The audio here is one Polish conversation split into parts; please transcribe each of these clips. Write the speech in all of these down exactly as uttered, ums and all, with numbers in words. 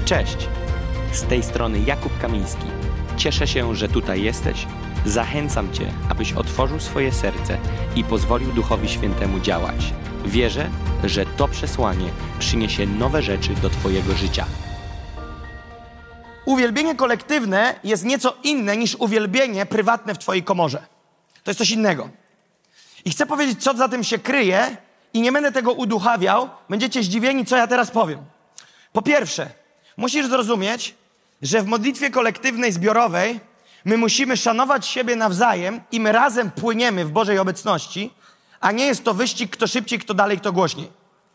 Cześć, z tej strony Jakub Kamiński. Cieszę się, że tutaj jesteś. Zachęcam Cię, abyś otworzył swoje serce i pozwolił Duchowi Świętemu działać. Wierzę, że to przesłanie przyniesie nowe rzeczy do Twojego życia. Uwielbienie kolektywne jest nieco inne niż uwielbienie prywatne w Twojej komorze. To jest coś innego. I chcę powiedzieć, co za tym się kryje i nie będę tego uduchawiał. Będziecie zdziwieni, co ja teraz powiem. Po pierwsze, musisz zrozumieć, że w modlitwie kolektywnej, zbiorowej my musimy szanować siebie nawzajem i my razem płyniemy w Bożej obecności, a nie jest to wyścig, kto szybciej, kto dalej, kto głośniej.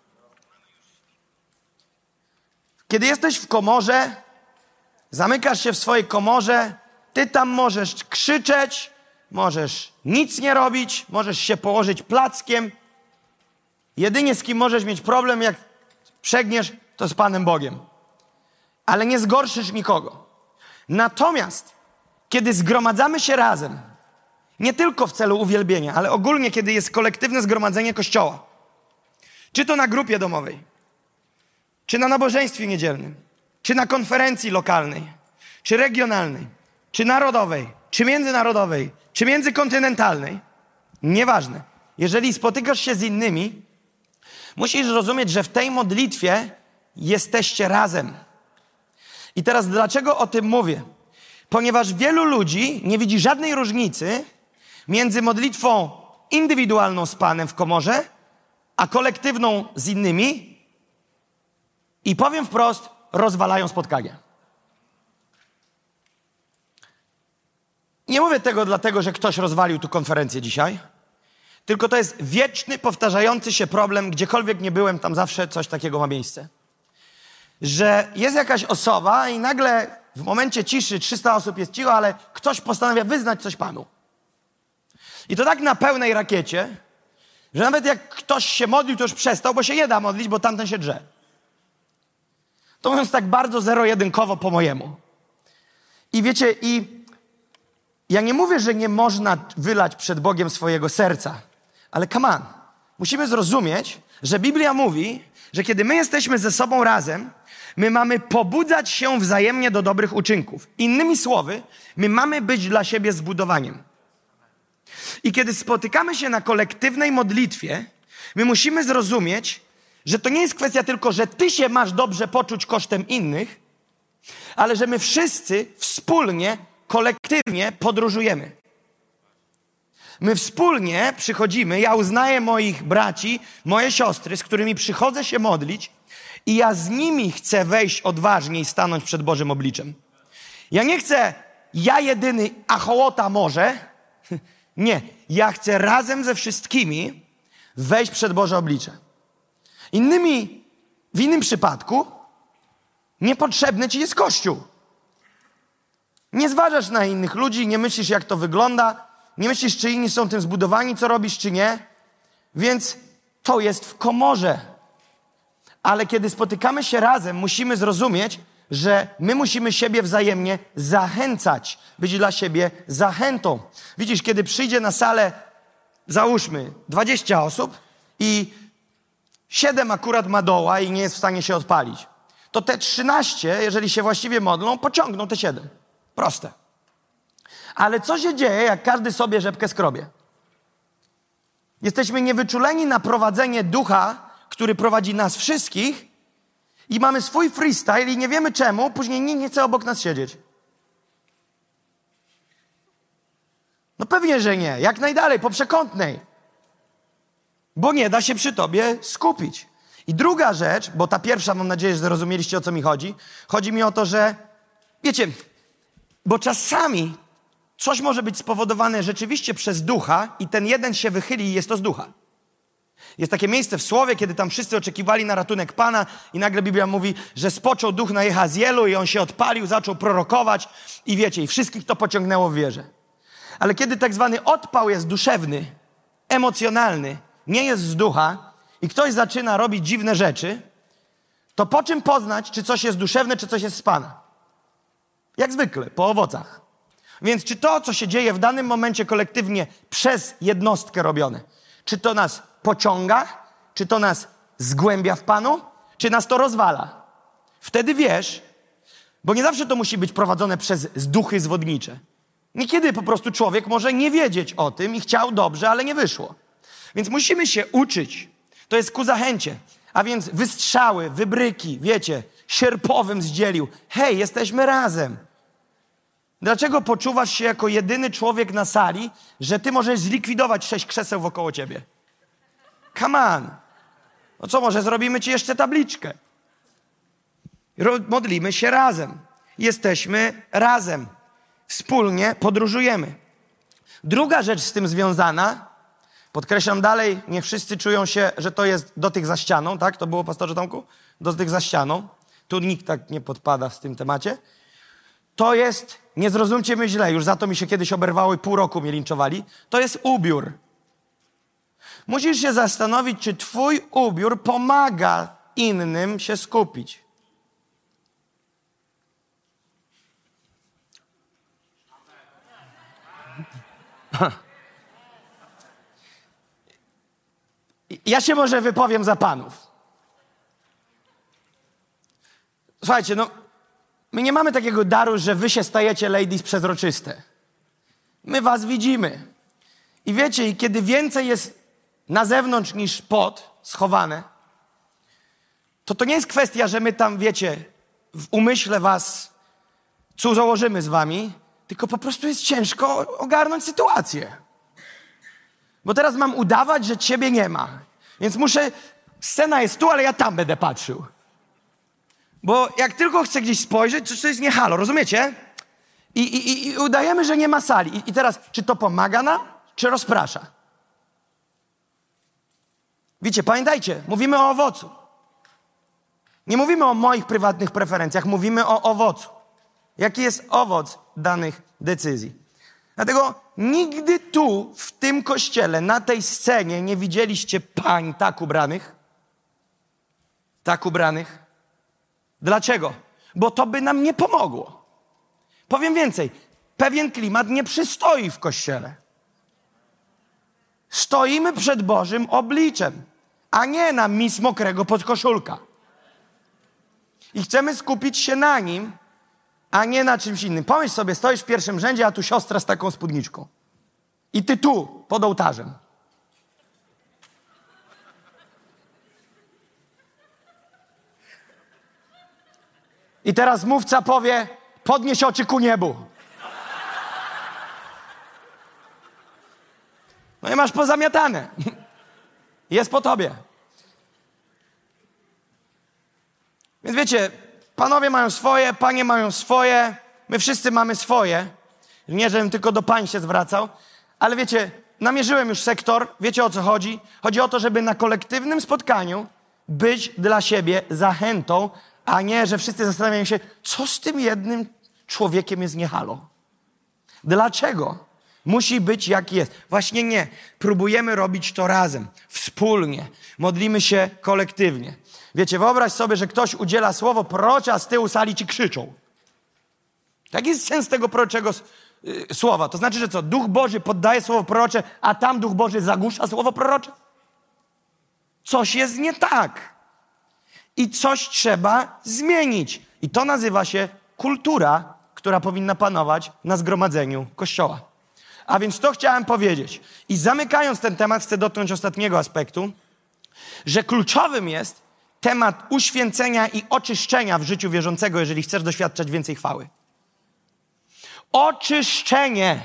Kiedy jesteś w komorze, zamykasz się w swojej komorze, ty tam możesz krzyczeć, możesz nic nie robić, możesz się położyć plackiem. Jedynie z kim możesz mieć problem, jak przegniesz, to z Panem Bogiem. Ale nie zgorszysz nikogo. Natomiast, kiedy zgromadzamy się razem, nie tylko w celu uwielbienia, ale ogólnie, kiedy jest kolektywne zgromadzenie Kościoła, czy to na grupie domowej, czy na nabożeństwie niedzielnym, czy na konferencji lokalnej, czy regionalnej, czy narodowej, czy międzynarodowej, czy międzykontynentalnej, nieważne. Jeżeli spotykasz się z innymi, musisz rozumieć, że w tej modlitwie jesteście razem. I teraz dlaczego o tym mówię? Ponieważ wielu ludzi nie widzi żadnej różnicy między modlitwą indywidualną z Panem w komorze, a kolektywną z innymi i powiem wprost, rozwalają spotkania. Nie mówię tego dlatego, że ktoś rozwalił tu konferencję dzisiaj, tylko to jest wieczny, powtarzający się problem, gdziekolwiek nie byłem, tam zawsze coś takiego ma miejsce. Że jest jakaś osoba i nagle w momencie ciszy trzysta osób jest cicho, ale ktoś postanawia wyznać coś Panu. I to tak na pełnej rakiecie, że nawet jak ktoś się modlił, to już przestał, bo się nie da modlić, bo tamten się drze. To mówiąc tak bardzo zero-jedynkowo po mojemu. I wiecie, i ja nie mówię, że nie można wylać przed Bogiem swojego serca, ale come on, musimy zrozumieć, że Biblia mówi, że kiedy my jesteśmy ze sobą razem, my mamy pobudzać się wzajemnie do dobrych uczynków. Innymi słowy, my mamy być dla siebie zbudowaniem. I kiedy spotykamy się na kolektywnej modlitwie, my musimy zrozumieć, że to nie jest kwestia tylko, że ty się masz dobrze poczuć kosztem innych, ale że my wszyscy wspólnie, kolektywnie podróżujemy. My wspólnie przychodzimy, ja uznaję moich braci, moje siostry, z którymi przychodzę się modlić i ja z nimi chcę wejść odważnie i stanąć przed Bożym obliczem. Ja nie chcę, ja jedyny, a hołota może. Nie, ja chcę razem ze wszystkimi wejść przed Boże oblicze. Innymi, w innym przypadku niepotrzebny ci jest Kościół. Nie zważasz na innych ludzi, nie myślisz, jak to wygląda, nie myślisz, czy inni są tym zbudowani, co robisz, czy nie. Więc to jest w komorze. Ale kiedy spotykamy się razem, musimy zrozumieć, że my musimy siebie wzajemnie zachęcać. Być dla siebie zachętą. Widzisz, kiedy przyjdzie na salę, załóżmy, dwadzieścia osób i siedem akurat ma doła i nie jest w stanie się odpalić, to te trzynaście, jeżeli się właściwie modlą, pociągną te siedem. Proste. Ale co się dzieje, jak każdy sobie rzepkę skrobie? Jesteśmy niewyczuleni na prowadzenie ducha, który prowadzi nas wszystkich i mamy swój freestyle i nie wiemy czemu, później nikt nie chce obok nas siedzieć. No pewnie, że nie. Jak najdalej, po przekątnej. Bo nie da się przy tobie skupić. I druga rzecz, bo ta pierwsza, mam nadzieję, że zrozumieliście, o co mi chodzi. Chodzi mi o to, że wiecie, bo czasami coś może być spowodowane rzeczywiście przez ducha i ten jeden się wychyli i jest to z ducha. Jest takie miejsce w Słowie, kiedy tam wszyscy oczekiwali na ratunek Pana i nagle Biblia mówi, że spoczął duch na Jehazielu i on się odpalił, zaczął prorokować i wiecie, i wszystkich to pociągnęło w wierze. Ale kiedy tak zwany odpał jest duszewny, emocjonalny, nie jest z ducha i ktoś zaczyna robić dziwne rzeczy, to po czym poznać, czy coś jest duszewne, czy coś jest z Pana? Jak zwykle, po owocach. Więc czy to, co się dzieje w danym momencie kolektywnie przez jednostkę robione, czy to nas pociąga, czy to nas zgłębia w Panu, czy nas to rozwala? Wtedy wiesz, Bo nie zawsze to musi być prowadzone przez duchy zwodnicze. Niekiedy po prostu człowiek może nie wiedzieć o tym i chciał dobrze, ale nie wyszło. Więc musimy się uczyć. To jest ku zachęcie. A więc wystrzały, wybryki, wiecie, sierpowym zdzielił. Hej, jesteśmy razem. Dlaczego poczuwasz się jako jedyny człowiek na sali, że ty możesz zlikwidować sześć krzeseł wokoło ciebie? Come on. No co, może zrobimy ci jeszcze tabliczkę? Ro- modlimy się razem. Jesteśmy razem. Wspólnie podróżujemy. Druga rzecz z tym związana, podkreślam dalej, niech wszyscy czują się, że to jest do tych za ścianą, tak? To było, pastorze Tomku? Do tych za ścianą. Tu nikt tak nie podpada w tym temacie. To jest, nie zrozumcie mnie źle, już za to mi się kiedyś oberwało i pół roku mnie linczowali. To jest ubiór. Musisz się zastanowić, czy twój ubiór pomaga innym się skupić. Ja się może wypowiem za panów. Słuchajcie, no, my nie mamy takiego daru, że wy się stajecie ladies przezroczyste. My was widzimy. I wiecie, i kiedy więcej jest na zewnątrz niż pod, schowane, to to nie jest kwestia, że my tam, wiecie, w umyśle was założymy z wami, tylko po prostu jest ciężko ogarnąć sytuację. Bo teraz mam udawać, że ciebie nie ma. Więc muszę, scena jest tu, ale ja tam będę patrzył. Bo jak tylko chcę gdzieś spojrzeć, to to jest nie halo, rozumiecie? I, i, i udajemy, że nie ma sali. I, I teraz, czy to pomaga nam, czy rozprasza? Wiecie, pamiętajcie, mówimy o owocu. Nie mówimy o moich prywatnych preferencjach, mówimy o owocu. Jaki jest owoc danych decyzji? Dlatego nigdy tu, w tym kościele, na tej scenie nie widzieliście pań tak ubranych. Tak ubranych. Dlaczego? Bo to by nam nie pomogło. Powiem więcej. Pewien klimat nie przystoi w kościele. Stoimy przed Bożym obliczem, a nie na mis mokrego podkoszulka. I chcemy skupić się na nim, a nie na czymś innym. Pomyśl sobie, stoisz w pierwszym rzędzie, a tu siostra z taką spódniczką. I ty tu, pod ołtarzem. I teraz mówca powie, podnieś oczy ku niebu. No i masz pozamiatane. Jest po tobie. Więc wiecie, panowie mają swoje, panie mają swoje, my wszyscy mamy swoje. Nie, żebym tylko do pań się zwracał, ale wiecie, namierzyłem już sektor, wiecie o co chodzi? Chodzi o to, żeby na kolektywnym spotkaniu być dla siebie zachętą, a nie, że wszyscy zastanawiają się, co z tym jednym człowiekiem jest nie halo. Dlaczego? Musi być jak jest. Właśnie nie. Próbujemy robić to razem, wspólnie. Modlimy się kolektywnie. Wiecie, wyobraź sobie, że ktoś udziela słowo prorocze, a z tyłu sali ci krzyczą. Jaki jest sens tego proroczego y, słowa? To znaczy, że co? Duch Boży poddaje słowo prorocze, a tam Duch Boży zagłusza słowo prorocze? Coś jest nie tak. I coś trzeba zmienić. I to nazywa się kultura, która powinna panować na zgromadzeniu Kościoła. A więc to chciałem powiedzieć. I zamykając ten temat, chcę dotknąć ostatniego aspektu, że kluczowym jest temat uświęcenia i oczyszczenia w życiu wierzącego, jeżeli chcesz doświadczać więcej chwały. Oczyszczenie.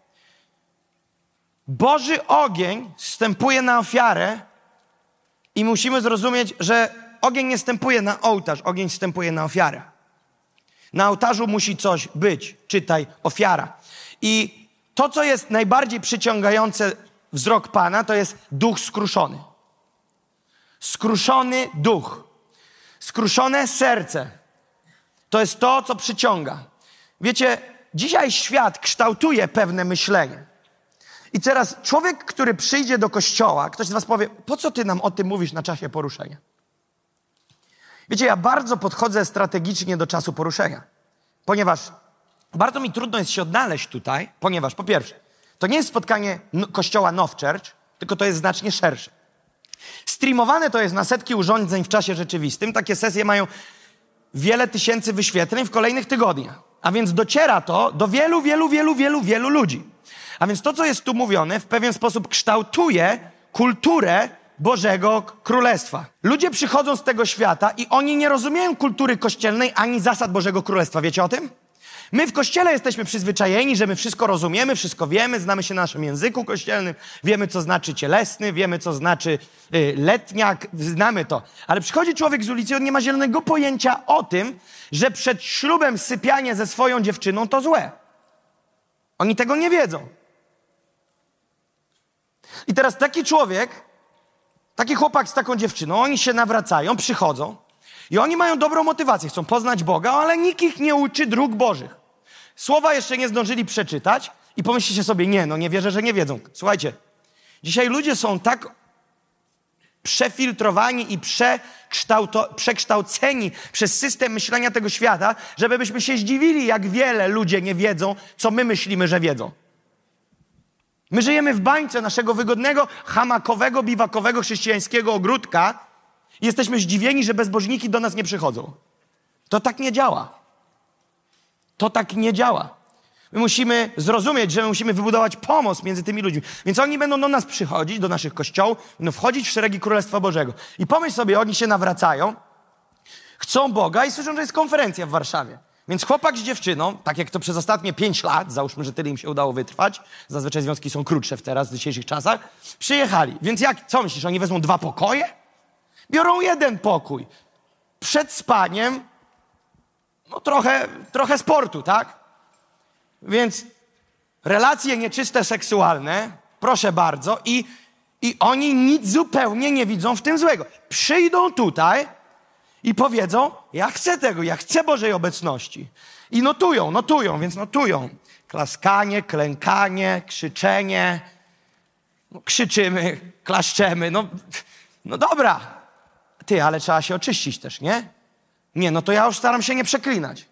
Boży ogień wstępuje na ofiarę i musimy zrozumieć, że ogień nie wstępuje na ołtarz, ogień wstępuje na ofiarę. Na ołtarzu musi coś być, czytaj ofiara. I to, co jest najbardziej przyciągające wzrok Pana, to jest duch skruszony. Skruszony duch. Skruszone serce. To jest to, co przyciąga. Wiecie, dzisiaj świat kształtuje pewne myślenie. I teraz człowiek, który przyjdzie do kościoła, ktoś z was powie, po co ty nam o tym mówisz na czasie poruszenia? Wiecie, ja bardzo podchodzę strategicznie do czasu poruszenia. Ponieważ bardzo mi trudno jest się odnaleźć tutaj, ponieważ po pierwsze, to nie jest spotkanie kościoła Now Church, tylko to jest znacznie szersze. Streamowane to jest na setki urządzeń w czasie rzeczywistym. Takie sesje mają wiele tysięcy wyświetleń w kolejnych tygodniach. A więc dociera to do wielu, wielu, wielu, wielu, wielu ludzi. A więc to, co jest tu mówione, w pewien sposób kształtuje kulturę Bożego Królestwa. Ludzie przychodzą z tego świata i oni nie rozumieją kultury kościelnej ani zasad Bożego Królestwa. Wiecie o tym? My w Kościele jesteśmy przyzwyczajeni, że my wszystko rozumiemy, wszystko wiemy, znamy się na naszym języku kościelnym, wiemy, co znaczy cielesny, wiemy, co znaczy y, letniak, znamy to. Ale przychodzi człowiek z ulicy, on nie ma zielonego pojęcia o tym, że przed ślubem sypianie ze swoją dziewczyną to złe. Oni tego nie wiedzą. I teraz taki człowiek, taki chłopak z taką dziewczyną, oni się nawracają, przychodzą i oni mają dobrą motywację, chcą poznać Boga, ale nikt ich nie uczy dróg Bożych. Słowa jeszcze nie zdążyli przeczytać i pomyślicie sobie, nie, no nie wierzę, że nie wiedzą. Słuchajcie, dzisiaj ludzie są tak przefiltrowani i przekształto- przekształceni przez system myślenia tego świata, żeby byśmy się zdziwili, jak wiele ludzie nie wiedzą, co my myślimy, że wiedzą. My żyjemy w bańce naszego wygodnego, hamakowego, biwakowego, chrześcijańskiego ogródka i jesteśmy zdziwieni, że bezbożniki do nas nie przychodzą. To tak nie działa. To tak nie działa. My musimy zrozumieć, że my musimy wybudować pomost między tymi ludźmi. Więc oni będą do nas przychodzić, do naszych kościołów, będą wchodzić w szeregi Królestwa Bożego. I pomyśl sobie, oni się nawracają, chcą Boga i słyszą, że jest konferencja w Warszawie. Więc chłopak z dziewczyną, tak jak to przez ostatnie pięć lat, załóżmy, że tyle im się udało wytrwać, zazwyczaj związki są krótsze w teraz, w dzisiejszych czasach, przyjechali. Więc jak, co myślisz, oni wezmą dwa pokoje? Biorą jeden pokój. Przed spaniem, no trochę, trochę sportu, tak? Więc relacje nieczyste seksualne, proszę bardzo, i, i oni nic zupełnie nie widzą w tym złego. Przyjdą tutaj i powiedzą, ja chcę tego, ja chcę Bożej obecności. I notują, notują, więc notują. Klaskanie, klękanie, krzyczenie. No, krzyczymy, klaszczemy. No, no dobra. Ty, ale trzeba się oczyścić też, nie? Nie, no to ja już staram się nie przeklinać.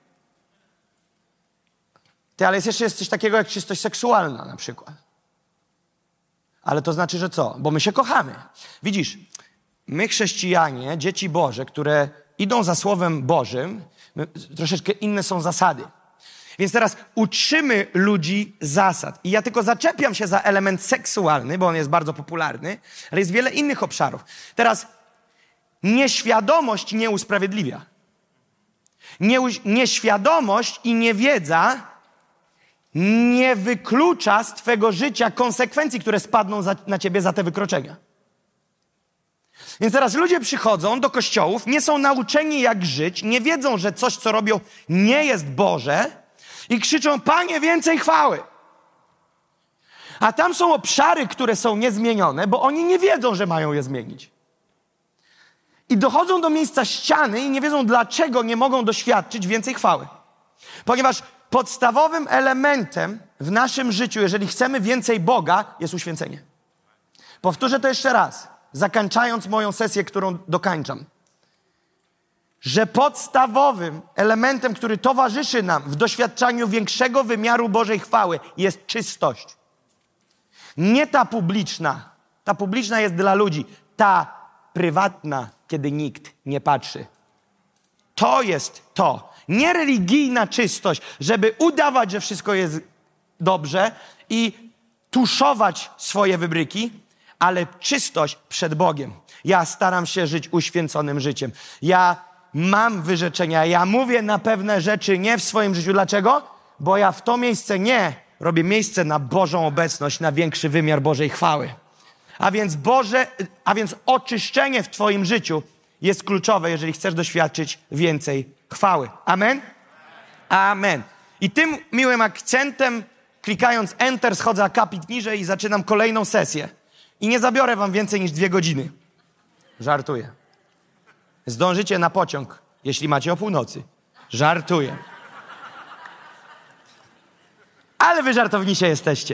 Ty, ale jest jeszcze jest coś takiego jak czystość seksualna na przykład. Ale to znaczy, że co? Bo my się kochamy. Widzisz, my chrześcijanie, dzieci Boże, które idą za Słowem Bożym, my, troszeczkę inne są zasady. Więc teraz uczymy ludzi zasad. I ja tylko zaczepiam się za element seksualny, bo on jest bardzo popularny, ale jest wiele innych obszarów. Teraz nieświadomość nie usprawiedliwia. Nie, nieświadomość i niewiedza nie wyklucza z twego życia konsekwencji, które spadną za, na ciebie za te wykroczenia. Więc teraz ludzie przychodzą do kościołów, nie są nauczeni jak żyć, nie wiedzą, że coś, co robią, nie jest Boże i krzyczą, Panie, więcej chwały. A tam są obszary, które są niezmienione, bo oni nie wiedzą, że mają je zmienić. I dochodzą do miejsca ściany i nie wiedzą, dlaczego nie mogą doświadczyć więcej chwały. Ponieważ podstawowym elementem w naszym życiu, jeżeli chcemy więcej Boga, jest uświęcenie. Powtórzę to jeszcze raz, zakończając moją sesję, którą dokańczam. Że podstawowym elementem, który towarzyszy nam w doświadczaniu większego wymiaru Bożej chwały, jest czystość. Nie ta publiczna. Ta publiczna jest dla ludzi. Ta prywatna, kiedy nikt nie patrzy. To jest to. Nie religijna czystość, żeby udawać, że wszystko jest dobrze i tuszować swoje wybryki, ale czystość przed Bogiem. Ja staram się żyć uświęconym życiem. Ja mam wyrzeczenia, ja mówię na pewne rzeczy nie w swoim życiu. Dlaczego? Bo ja w to miejsce nie robię miejsce na Bożą obecność, na większy wymiar Bożej chwały. A więc Boże, a więc oczyszczenie w twoim życiu jest kluczowe, jeżeli chcesz doświadczyć więcej chwały. Amen? Amen. I tym miłym akcentem, klikając Enter, schodzę akapit niżej i zaczynam kolejną sesję. I nie zabiorę wam więcej niż dwie godziny. Żartuję. Zdążycie na pociąg, jeśli macie o północy. Żartuję. Ale wy żartownicie jesteście.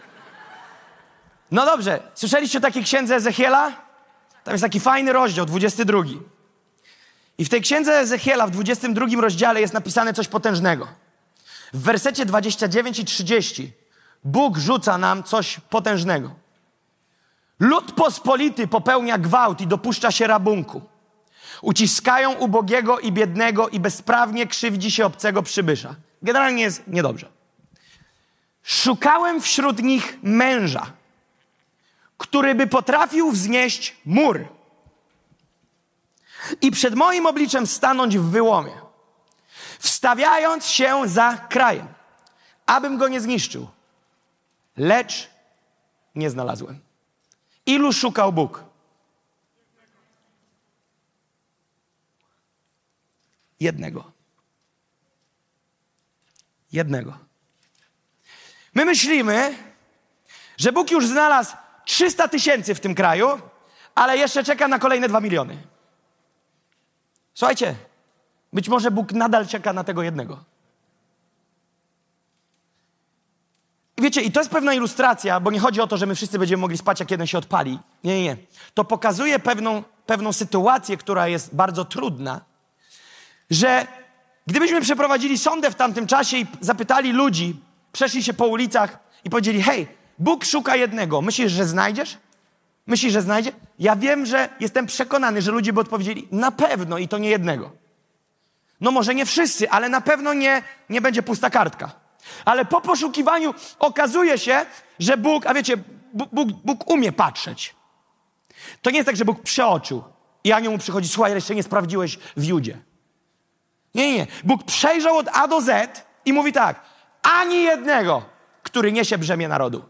No dobrze, słyszeliście o takiej księdze Ezechiela? Tam jest taki fajny rozdział, dwudziesty drugi. I w tej księdze Ezechiela w dwudziestym drugim rozdziale jest napisane coś potężnego. W wersecie dwudziestym dziewiątym i trzydziestym Bóg rzuca nam coś potężnego. Lud pospolity popełnia gwałt i dopuszcza się rabunku. Uciskają ubogiego i biednego i bezprawnie krzywdzi się obcego przybysza. Generalnie jest niedobrze. Szukałem wśród nich męża, który by potrafił wznieść mur i przed moim obliczem stanąć w wyłomie, wstawiając się za krajem, abym go nie zniszczył. Lecz nie znalazłem. Ilu szukał Bóg? Jednego. Jednego. My myślimy, że Bóg już znalazł trzysta tysięcy w tym kraju, ale jeszcze czeka na kolejne dwa miliony. Słuchajcie, być może Bóg nadal czeka na tego jednego. I wiecie, i to jest pewna ilustracja, bo nie chodzi o to, że my wszyscy będziemy mogli spać, jak jeden się odpali. Nie, nie, nie. To pokazuje pewną, pewną sytuację, która jest bardzo trudna, że gdybyśmy przeprowadzili sondę w tamtym czasie i zapytali ludzi, przeszli się po ulicach i powiedzieli, hej, Bóg szuka jednego. Myślisz, że znajdziesz? Myślisz, że znajdzie? Ja wiem, że jestem przekonany, że ludzie by odpowiedzieli, na pewno i to nie jednego. No może nie wszyscy, ale na pewno nie, nie będzie pusta kartka. Ale po poszukiwaniu okazuje się, że Bóg, a wiecie, Bóg, Bóg, Bóg umie patrzeć. To nie jest tak, że Bóg przeoczył i anioł mu przychodzi, słuchaj, jeszcze nie sprawdziłeś w Judzie. Nie, nie, nie. Bóg przejrzał od A do Z i mówi tak, ani jednego, który niesie brzemię narodu.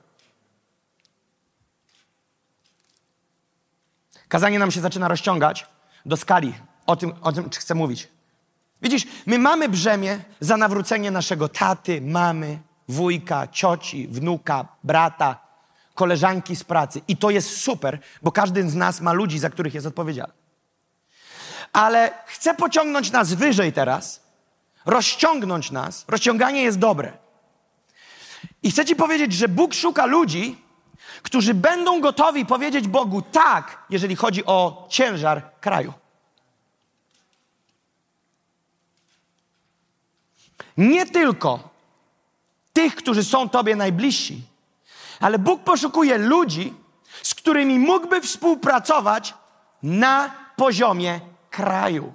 Kazanie nam się zaczyna rozciągać do skali. O tym, o tym chcę mówić. Widzisz, my mamy brzemię za nawrócenie naszego taty, mamy, wujka, cioci, wnuka, brata, koleżanki z pracy. I to jest super, bo każdy z nas ma ludzi, za których jest odpowiedzialny. Ale chcę pociągnąć nas wyżej teraz, rozciągnąć nas. Rozciąganie jest dobre. I chcę ci powiedzieć, że Bóg szuka ludzi, którzy będą gotowi powiedzieć Bogu tak, jeżeli chodzi o ciężar kraju. Nie tylko tych, którzy są tobie najbliżsi, ale Bóg poszukuje ludzi, z którymi mógłby współpracować na poziomie kraju.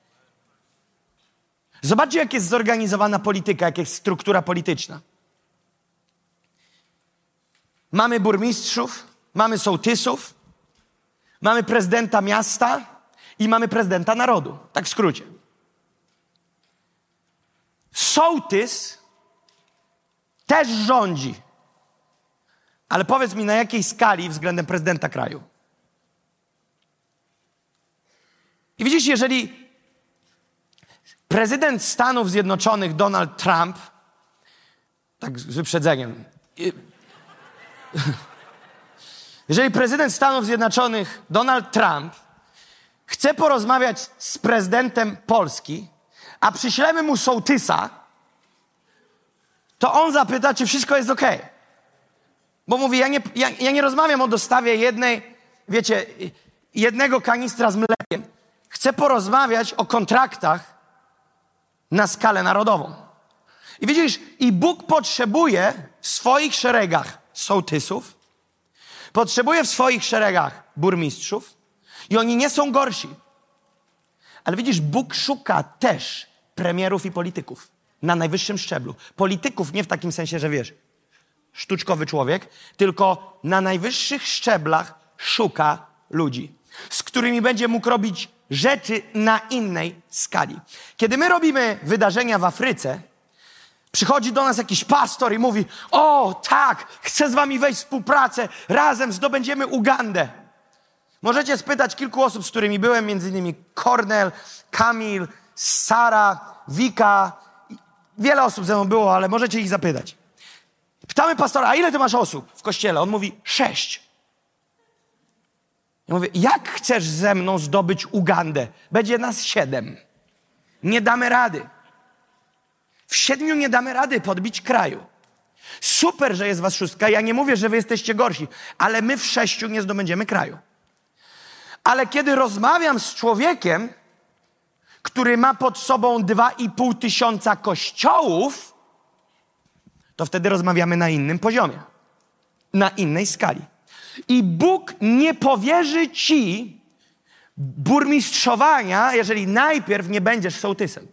Zobaczcie, jak jest zorganizowana polityka, jak jest struktura polityczna. Mamy burmistrzów, mamy sołtysów, mamy prezydenta miasta i mamy prezydenta narodu. Tak w skrócie. Sołtys też rządzi. Ale powiedz mi, na jakiej skali względem prezydenta kraju? I widzisz, jeżeli prezydent Stanów Zjednoczonych Donald Trump, tak z wyprzedzeniem, jeżeli prezydent Stanów Zjednoczonych Donald Trump chce porozmawiać z prezydentem Polski, a przyślemy mu sołtysa, to on zapyta, czy wszystko jest okej. Okay. Bo mówi, ja nie, ja, ja nie rozmawiam o dostawie jednej, wiecie, jednego kanistra z mlekiem. Chcę porozmawiać o kontraktach na skalę narodową. I widzisz, i Bóg potrzebuje w swoich szeregach sołtysów, potrzebuje w swoich szeregach burmistrzów i oni nie są gorsi. Ale widzisz, Bóg szuka też premierów i polityków na najwyższym szczeblu. Polityków nie w takim sensie, że wiesz, sztuczkowy człowiek, tylko na najwyższych szczeblach szuka ludzi, z którymi będzie mógł robić rzeczy na innej skali. Kiedy my robimy wydarzenia w Afryce, przychodzi do nas jakiś pastor i mówi, o tak, chcę z wami wejść w współpracę, razem zdobędziemy Ugandę. Możecie spytać kilku osób, z którymi byłem, między innymi Kornel, Kamil, Sara, Wika. Wiele osób ze mną było, ale możecie ich zapytać. Pytamy pastora, a ile ty masz osób w kościele? On mówi, sześć. Ja mówię, jak chcesz ze mną zdobyć Ugandę? Będzie nas siedem. Nie damy rady. W siedmiu nie damy rady podbić kraju. Super, że jest was szóstka. Ja nie mówię, że wy jesteście gorsi, ale my w sześciu nie zdobędziemy kraju. Ale kiedy rozmawiam z człowiekiem, który ma pod sobą dwa i pół tysiąca kościołów, to wtedy rozmawiamy na innym poziomie, na innej skali. I Bóg nie powierzy ci burmistrzowania, jeżeli najpierw nie będziesz sołtysem.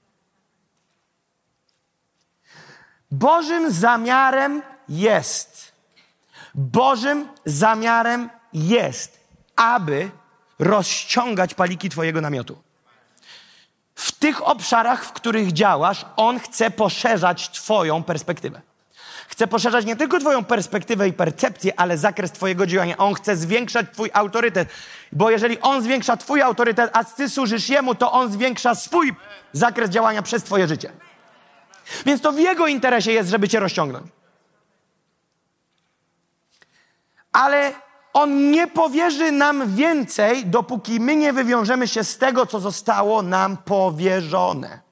Bożym zamiarem jest, Bożym zamiarem jest, aby rozciągać paliki twojego namiotu. W tych obszarach, w których działasz, On chce poszerzać twoją perspektywę. Chce poszerzać nie tylko twoją perspektywę i percepcję, ale zakres twojego działania. On chce zwiększać twój autorytet. Bo jeżeli On zwiększa twój autorytet, a ty służysz Jemu, to On zwiększa swój zakres działania przez twoje życie. Więc to w Jego interesie jest, żeby cię rozciągnąć. Ale On nie powierzy nam więcej, dopóki my nie wywiążemy się z tego, co zostało nam powierzone.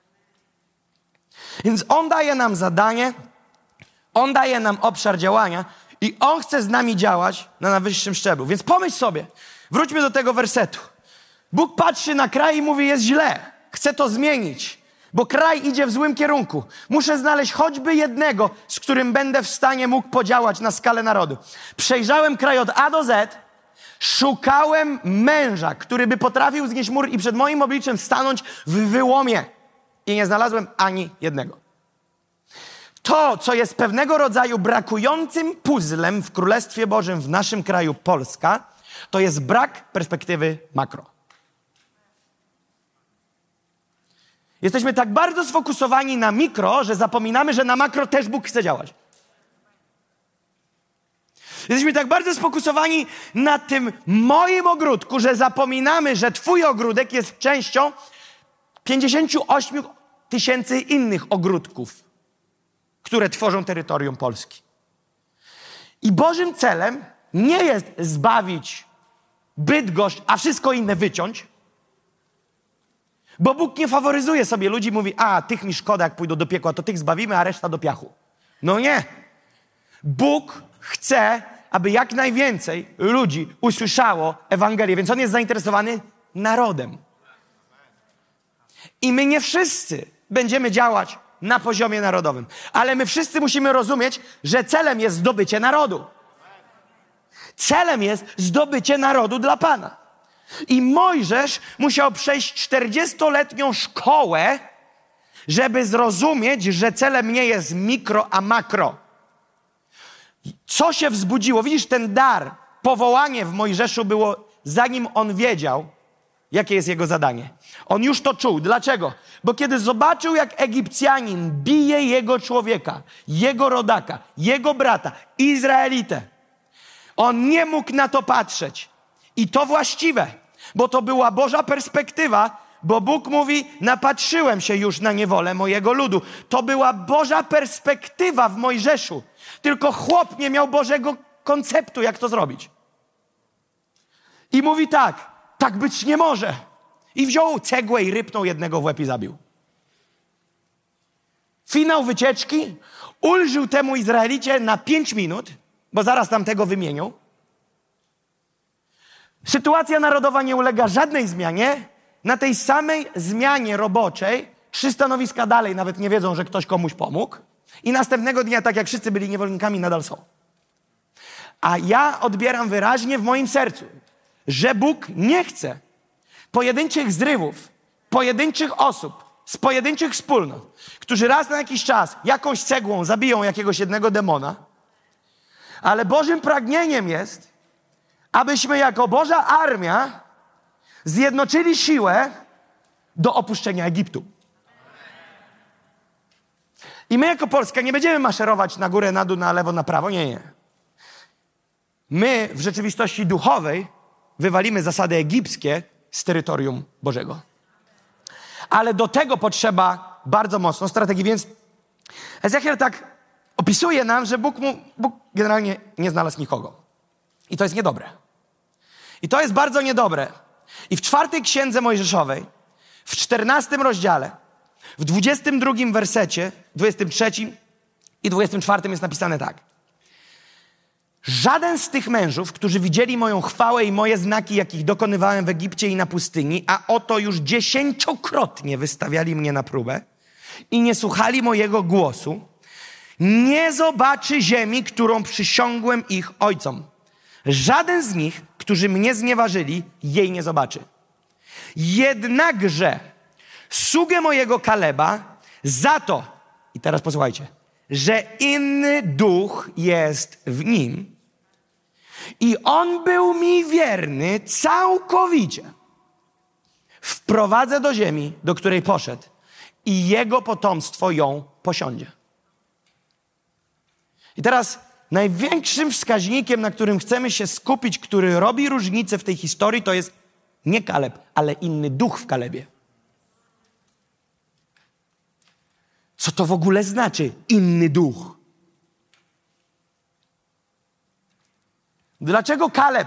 Więc On daje nam zadanie, On daje nam obszar działania i On chce z nami działać na najwyższym szczeblu. Więc pomyśl sobie, wróćmy do tego wersetu. Bóg patrzy na kraj i mówi, jest źle, chce to zmienić, bo kraj idzie w złym kierunku. Muszę znaleźć choćby jednego, z którym będę w stanie mógł podziałać na skalę narodu. Przejrzałem kraj od A do Z, szukałem męża, który by potrafił znieść mur i przed moim obliczem stanąć w wyłomie. I nie znalazłem ani jednego. To, co jest pewnego rodzaju brakującym puzzlem w Królestwie Bożym w naszym kraju Polska, to jest brak perspektywy makro. Jesteśmy tak bardzo sfokusowani na mikro, że zapominamy, że na makro też Bóg chce działać. Jesteśmy tak bardzo sfokusowani na tym moim ogródku, że zapominamy, że twój ogródek jest częścią pięćdziesięciu ośmiu tysięcy innych ogródków, które tworzą terytorium Polski. I Bożym celem nie jest zbawić Bydgoszcz, a wszystko inne wyciąć, bo Bóg nie faworyzuje sobie ludzi, mówi, a tych mi szkoda, jak pójdą do piekła, to tych zbawimy, a reszta do piachu. No nie. Bóg chce, aby jak najwięcej ludzi usłyszało Ewangelię, więc On jest zainteresowany narodem. I my nie wszyscy będziemy działać na poziomie narodowym, ale my wszyscy musimy rozumieć, że celem jest zdobycie narodu. Celem jest zdobycie narodu dla Pana. I Mojżesz musiał przejść czterdziestoletnią szkołę, żeby zrozumieć, że celem nie jest mikro, a makro. Co się wzbudziło? Widzisz, ten dar, powołanie w Mojżeszu było, zanim on wiedział, jakie jest jego zadanie. On już to czuł. Dlaczego? Bo kiedy zobaczył, jak Egipcjanin bije jego człowieka, jego rodaka, jego brata, Izraelitę, on nie mógł na to patrzeć. I to właściwe, bo to była Boża perspektywa, bo Bóg mówi, napatrzyłem się już na niewolę mojego ludu. To była Boża perspektywa w Mojżeszu. Tylko chłop nie miał Bożego konceptu, jak to zrobić. I mówi tak, tak być nie może. I wziął cegłę i rypnął jednego w łeb i zabił. Finał wycieczki, ulżył temu Izraelicie na pięć minut, bo zaraz tam tego wymienią. Sytuacja narodowa nie ulega żadnej zmianie. Na tej samej zmianie roboczej, trzy stanowiska dalej nawet nie wiedzą, że ktoś komuś pomógł. I następnego dnia, tak jak wszyscy byli niewolnikami, nadal są. A ja odbieram wyraźnie w moim sercu, że Bóg nie chce pojedynczych zrywów, pojedynczych osób, z pojedynczych wspólnot, którzy raz na jakiś czas jakąś cegłą zabiją jakiegoś jednego demona, ale Bożym pragnieniem jest, abyśmy jako Boża armia zjednoczyli siłę do opuszczenia Egiptu. I my jako Polska nie będziemy maszerować na górę, na dół, na lewo, na prawo. Nie, nie. My w rzeczywistości duchowej wywalimy zasady egipskie z terytorium Bożego. Ale do tego potrzeba bardzo mocną strategii. Więc Ezechiel tak opisuje nam, że Bóg, mu, Bóg generalnie nie znalazł nikogo. I to jest niedobre. I to jest bardzo niedobre. I w czwartej księdze Mojżeszowej, w czternastym rozdziale, w dwudziestym drugim wersecie, dwudziestym trzecim i dwudziestym czwartym jest napisane tak. Żaden z tych mężów, którzy widzieli moją chwałę i moje znaki, jakich dokonywałem w Egipcie i na pustyni, a oto już dziesięciokrotnie wystawiali mnie na próbę i nie słuchali mojego głosu, nie zobaczy ziemi, którą przysiągłem ich ojcom. Żaden z nich, którzy mnie znieważyli, jej nie zobaczy. Jednakże sługę mojego Kaleba za to, i teraz posłuchajcie, że inny duch jest w nim i on był mi wierny całkowicie, wprowadzę do ziemi, do której poszedł i jego potomstwo ją posiądzie. I teraz największym wskaźnikiem, na którym chcemy się skupić, który robi różnicę w tej historii, to jest nie Kaleb, ale inny duch w Kalebie. Co to w ogóle znaczy inny duch? Dlaczego Kaleb?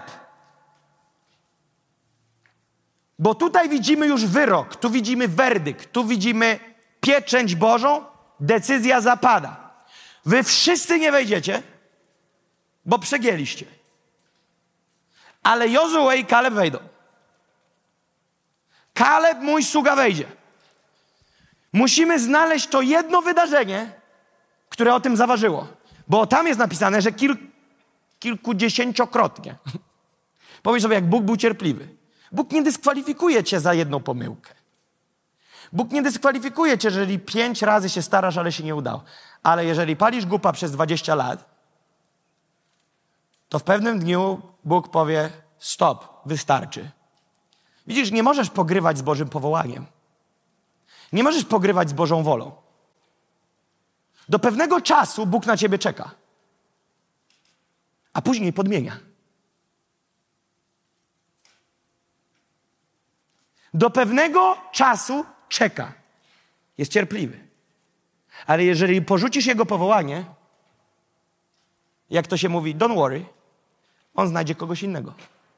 Bo tutaj widzimy już wyrok, tu widzimy werdykt, tu widzimy pieczęć Bożą, decyzja zapada. Wy wszyscy nie wejdziecie, bo przegięliście. Ale Jozue i Kaleb wejdą. Kaleb, mój sługa, wejdzie. Musimy znaleźć to jedno wydarzenie, które o tym zaważyło. Bo tam jest napisane, że kil, kilkudziesięciokrotnie. Pomyśl sobie, jak Bóg był cierpliwy. Bóg nie dyskwalifikuje cię za jedną pomyłkę. Bóg nie dyskwalifikuje cię, jeżeli pięć razy się starasz, ale się nie udało. Ale jeżeli palisz głupa przez dwadzieścia lat, to w pewnym dniu Bóg powie stop, wystarczy. Widzisz, nie możesz pogrywać z Bożym powołaniem. Nie możesz pogrywać z Bożą wolą. Do pewnego czasu Bóg na ciebie czeka. A później podmienia. Do pewnego czasu czeka. Jest cierpliwy. Ale jeżeli porzucisz Jego powołanie, jak to się mówi, don't worry, On znajdzie kogoś innego.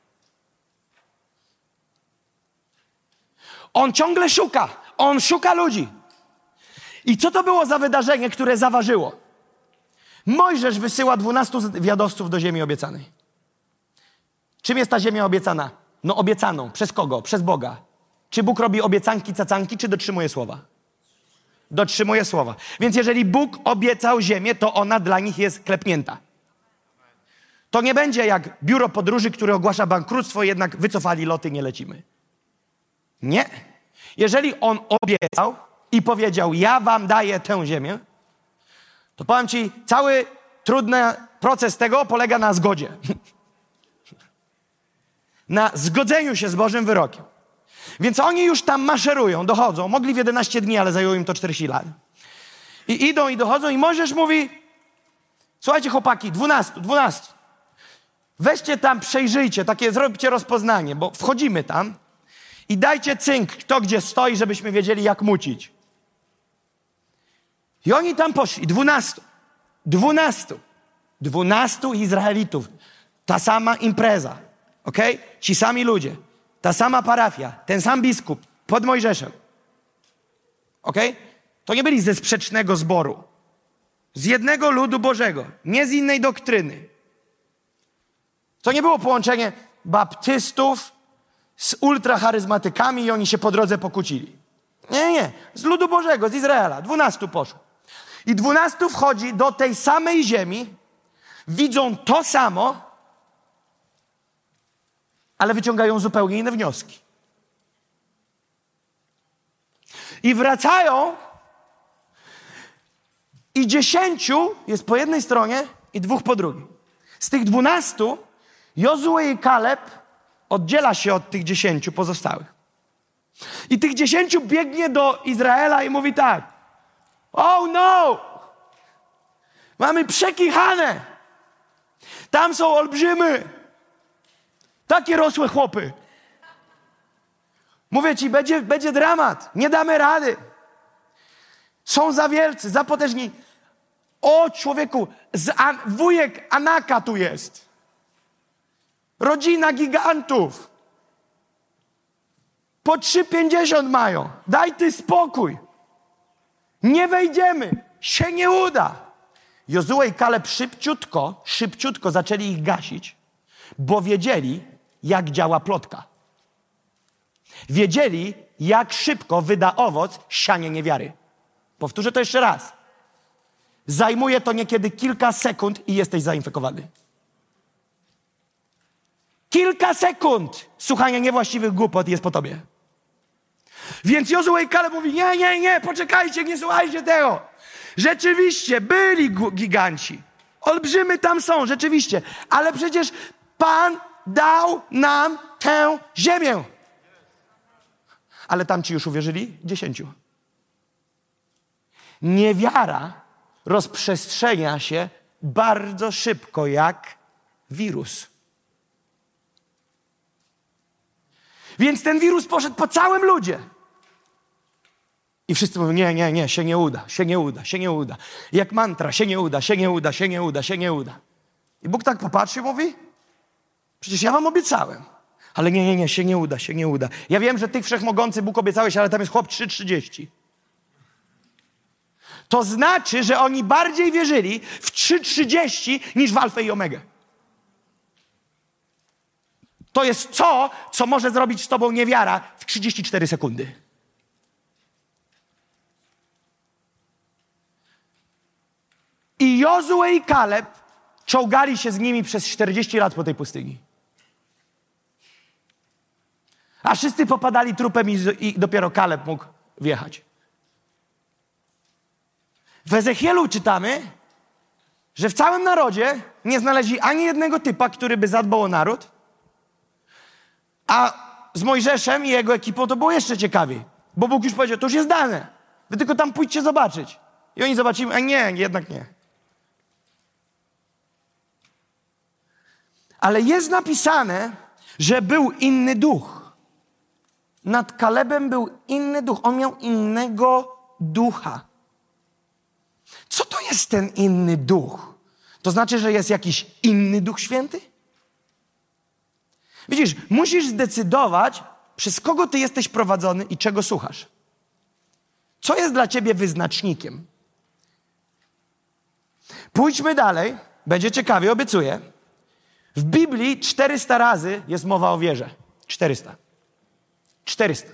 On ciągle szuka. On szuka ludzi. I co to było za wydarzenie, które zaważyło? Mojżesz wysyła dwunastu zwiadowców do ziemi obiecanej. Czym jest ta ziemia obiecana? No obiecaną. Przez kogo? Przez Boga. Czy Bóg robi obiecanki, cacanki, czy dotrzymuje słowa? Dotrzymuje słowa. Więc jeżeli Bóg obiecał ziemię, to ona dla nich jest klepnięta. To nie będzie jak biuro podróży, które ogłasza bankructwo, jednak wycofali loty, nie lecimy. Nie. Jeżeli On obiecał i powiedział, ja wam daję tę ziemię, to powiem ci, cały trudny proces tego polega na zgodzie. Na zgodzeniu się z Bożym wyrokiem. Więc oni już tam maszerują, dochodzą. Mogli w jedenaście dni, ale zajęło im to czterdzieści lat. I idą i dochodzą i Mojżesz mówi, słuchajcie chłopaki, dwunastu, dwunastu. Weźcie tam, przejrzyjcie, takie zróbcie rozpoznanie, bo wchodzimy tam i dajcie cynk, kto gdzie stoi, żebyśmy wiedzieli, jak mucić. I oni tam poszli, dwunastu, dwunastu, dwunastu Izraelitów. Ta sama impreza, okej? Okay? Ci sami ludzie, ta sama parafia, ten sam biskup pod Mojżeszem. Okej? Okay? To nie byli ze sprzecznego zboru. Z jednego ludu Bożego, nie z innej doktryny. To nie było połączenie baptystów z ultracharyzmatykami i oni się po drodze pokłócili. Nie, nie. Z ludu Bożego, z Izraela. Dwunastu poszło. I dwunastu wchodzi do tej samej ziemi, widzą to samo, ale wyciągają zupełnie inne wnioski. I wracają i dziesięciu jest po jednej stronie i dwóch po drugiej. Z tych dwunastu Jozue i Kaleb oddziela się od tych dziesięciu pozostałych. I tych dziesięciu biegnie do Izraela i mówi tak. Oh no! Mamy przekichane! Tam są olbrzymy! Takie rosłe chłopy. Mówię ci, będzie, będzie dramat. Nie damy rady. Są za wielcy, za potężni. O człowieku, z An- wujek Anaka tu jest. Rodzina gigantów. Po trzy pięćdziesiąt mają. Daj ty spokój. Nie wejdziemy. Się nie uda. Jozue i Kaleb szybciutko, szybciutko zaczęli ich gasić, bo wiedzieli, jak działa plotka. Wiedzieli, jak szybko wyda owoc sianie niewiary. Powtórzę to jeszcze raz. Zajmuje to niekiedy kilka sekund i jesteś zainfekowany. Kilka sekund słuchania niewłaściwych głupot jest po tobie. Więc Jozue i Kaleb mówi, nie, nie, nie, poczekajcie, nie słuchajcie tego. Rzeczywiście byli giganci. Olbrzymy tam są, rzeczywiście. Ale przecież Pan dał nam tę ziemię. Ale tamci już uwierzyli? Dziesięciu. Niewiara rozprzestrzenia się bardzo szybko jak wirus. Więc ten wirus poszedł po całym ludzie. I wszyscy mówią, nie, nie, nie, się nie uda, się nie uda, się nie uda. Jak mantra, się nie uda, się nie uda, się nie uda, się nie uda. I Bóg tak popatrzy i mówi, przecież ja wam obiecałem. Ale nie, nie, nie, się nie uda, się nie uda. Ja wiem, że ty wszechmogący Bóg obiecałeś, ale tam jest chłop trzy trzydzieści. To znaczy, że oni bardziej wierzyli w trzy trzydzieści niż w alfę i omegę. To jest to, co może zrobić z tobą niewiara w trzydzieści cztery sekundy. I Jozue i Kaleb czołgali się z nimi przez czterdzieści lat po tej pustyni. A wszyscy popadali trupem i, i dopiero Kaleb mógł wjechać. W Ezechielu czytamy, że w całym narodzie nie znaleźli ani jednego typa, który by zadbał o naród, a z Mojżeszem i jego ekipą to było jeszcze ciekawiej, bo Bóg już powiedział, to już jest dane. Wy tylko tam pójdźcie zobaczyć. I oni zobaczyli, a nie, jednak nie. Ale jest napisane, że był inny duch. Nad Kalebem był inny duch. On miał innego ducha. Co to jest ten inny duch? To znaczy, że jest jakiś inny Duch Święty? Widzisz, musisz zdecydować, przez kogo ty jesteś prowadzony i czego słuchasz. Co jest dla ciebie wyznacznikiem? Pójdźmy dalej. Będzie ciekawie, obiecuję. W Biblii czterysta razy jest mowa o wierze. czterysta. czterysta.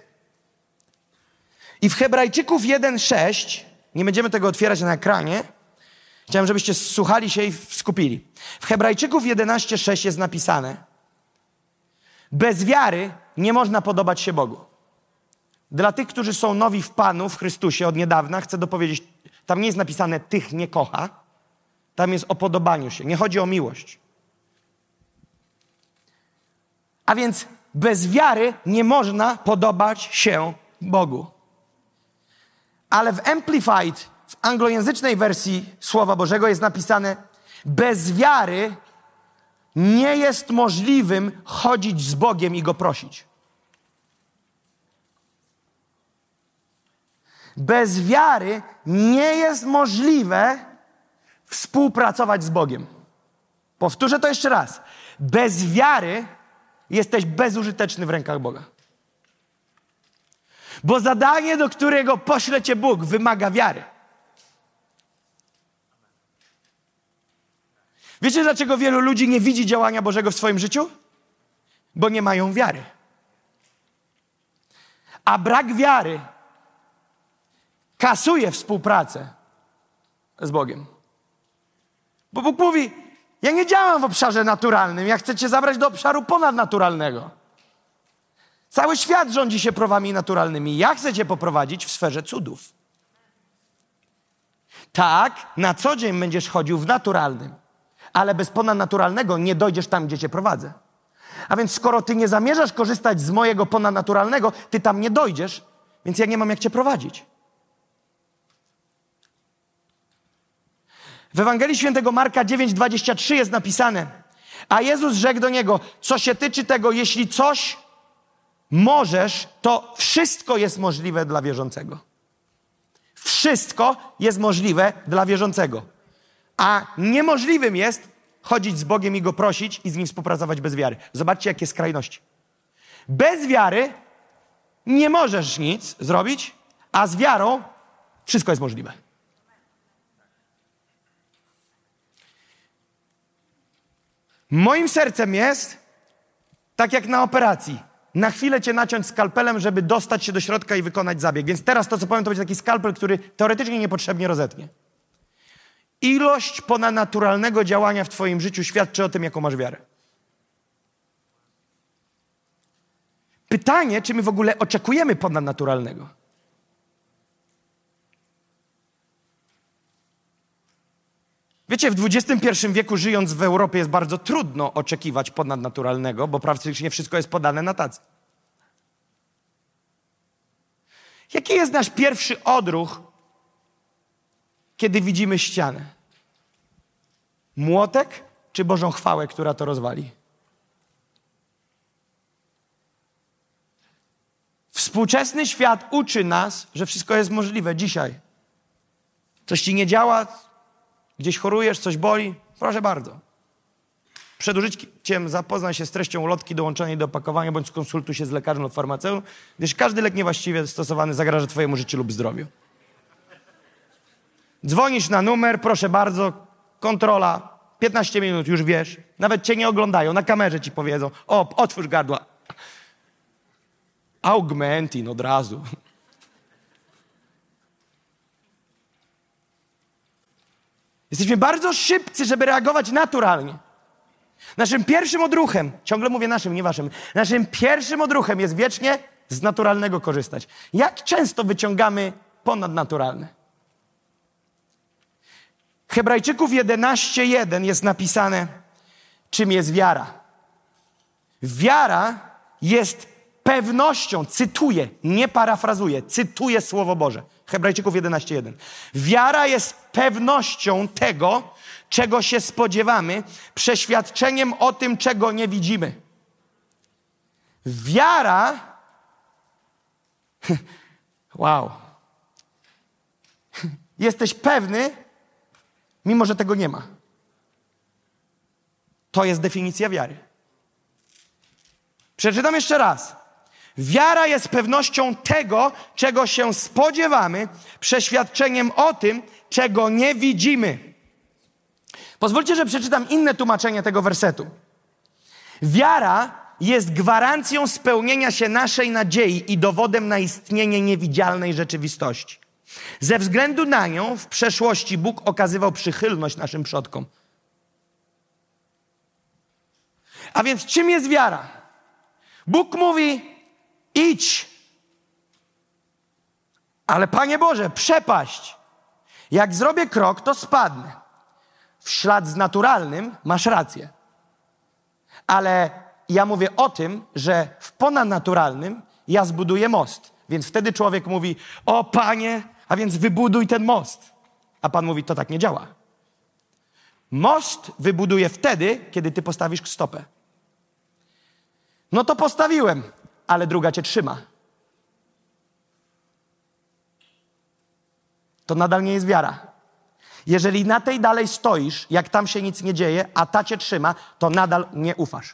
I w Hebrajczyków jeden sześć, nie będziemy tego otwierać na ekranie, chciałem, żebyście słuchali się i skupili. W Hebrajczyków jedenaście sześć jest napisane: bez wiary nie można podobać się Bogu. Dla tych, którzy są nowi w Panu, w Chrystusie od niedawna, chcę dopowiedzieć, tam nie jest napisane tych nie kocha, tam jest o podobaniu się. Nie chodzi o miłość. A więc bez wiary nie można podobać się Bogu. Ale w Amplified, w anglojęzycznej wersji Słowa Bożego jest napisane: bez wiary nie jest możliwym chodzić z Bogiem i Go prosić. Bez wiary nie jest możliwe współpracować z Bogiem. Powtórzę to jeszcze raz. Bez wiary jesteś bezużyteczny w rękach Boga. Bo zadanie, do którego pośle cię Bóg, wymaga wiary. Wiecie, dlaczego wielu ludzi nie widzi działania Bożego w swoim życiu? Bo nie mają wiary. A brak wiary kasuje współpracę z Bogiem. Bo Bóg mówi: ja nie działam w obszarze naturalnym, ja chcę cię zabrać do obszaru ponadnaturalnego. Cały świat rządzi się prawami naturalnymi. Ja chcę cię poprowadzić w sferze cudów. Tak, na co dzień będziesz chodził w naturalnym, ale bez ponadnaturalnego nie dojdziesz tam, gdzie cię prowadzę. A więc skoro ty nie zamierzasz korzystać z mojego ponadnaturalnego, ty tam nie dojdziesz, więc ja nie mam jak cię prowadzić. W Ewangelii Świętego Marka dziewięć dwadzieścia trzy jest napisane: a Jezus rzekł do niego: co się tyczy tego, jeśli coś możesz, to wszystko jest możliwe dla wierzącego. Wszystko jest możliwe dla wierzącego. A niemożliwym jest chodzić z Bogiem i Go prosić i z Nim współpracować bez wiary. Zobaczcie, jakie skrajności. Bez wiary nie możesz nic zrobić, a z wiarą wszystko jest możliwe. Moim sercem jest, tak jak na operacji, na chwilę cię naciąć skalpelem, żeby dostać się do środka i wykonać zabieg. Więc teraz to, co powiem, to będzie taki skalpel, który teoretycznie niepotrzebnie rozetnie. Ilość ponadnaturalnego działania w twoim życiu świadczy o tym, jaką masz wiarę. Pytanie, czy my w ogóle oczekujemy ponadnaturalnego? Wiecie, w dwudziestym pierwszym wieku żyjąc w Europie jest bardzo trudno oczekiwać ponadnaturalnego, bo praktycznie wszystko jest podane na tacy. Jaki jest nasz pierwszy odruch, kiedy widzimy ścianę? Młotek czy Bożą chwałę, która to rozwali? Współczesny świat uczy nas, że wszystko jest możliwe dzisiaj. Coś ci nie działa, gdzieś chorujesz, coś boli, proszę bardzo. Przed użyciem zapoznaj się z treścią ulotki dołączonej do opakowania, bądź skonsultuj się z lekarzem lub farmaceutą, gdyż każdy lek niewłaściwie stosowany zagraża twojemu życiu lub zdrowiu. Dzwonisz na numer, proszę bardzo, kontrola, piętnaście minut, już wiesz. Nawet cię nie oglądają, na kamerze ci powiedzą, o, otwórz gardła. Augmentin od razu. Jesteśmy bardzo szybcy, żeby reagować naturalnie. Naszym pierwszym odruchem, ciągle mówię naszym, nie waszym, naszym pierwszym odruchem jest wiecznie z naturalnego korzystać. Jak często wyciągamy ponadnaturalne? Hebrajczyków jedenaście jeden jest napisane, czym jest wiara. Wiara jest pewnością, cytuję, nie parafrazuję, cytuję Słowo Boże. Hebrajczyków jedenaście jeden. Wiara jest pewnością tego, czego się spodziewamy, przeświadczeniem o tym, czego nie widzimy. Wiara... Wow. Jesteś pewny, mimo że tego nie ma. To jest definicja wiary. Przeczytam jeszcze raz. Wiara jest pewnością tego, czego się spodziewamy, przeświadczeniem o tym, czego nie widzimy. Pozwólcie, że przeczytam inne tłumaczenie tego wersetu. Wiara jest gwarancją spełnienia się naszej nadziei i dowodem na istnienie niewidzialnej rzeczywistości. Ze względu na nią w przeszłości Bóg okazywał przychylność naszym przodkom. A więc czym jest wiara? Bóg mówi, idź. Ale Panie Boże, przepaść. Jak zrobię krok, to spadnę. W ślad z naturalnym masz rację. Ale ja mówię o tym, że w ponadnaturalnym ja zbuduję most. Więc wtedy człowiek mówi, o Panie, a więc wybuduj ten most. A Pan mówi, to tak nie działa. Most wybuduję wtedy, kiedy ty postawisz stopę. No to postawiłem, ale druga cię trzyma. To nadal nie jest wiara. Jeżeli na tej dalej stoisz, jak tam się nic nie dzieje, a ta cię trzyma, to nadal nie ufasz.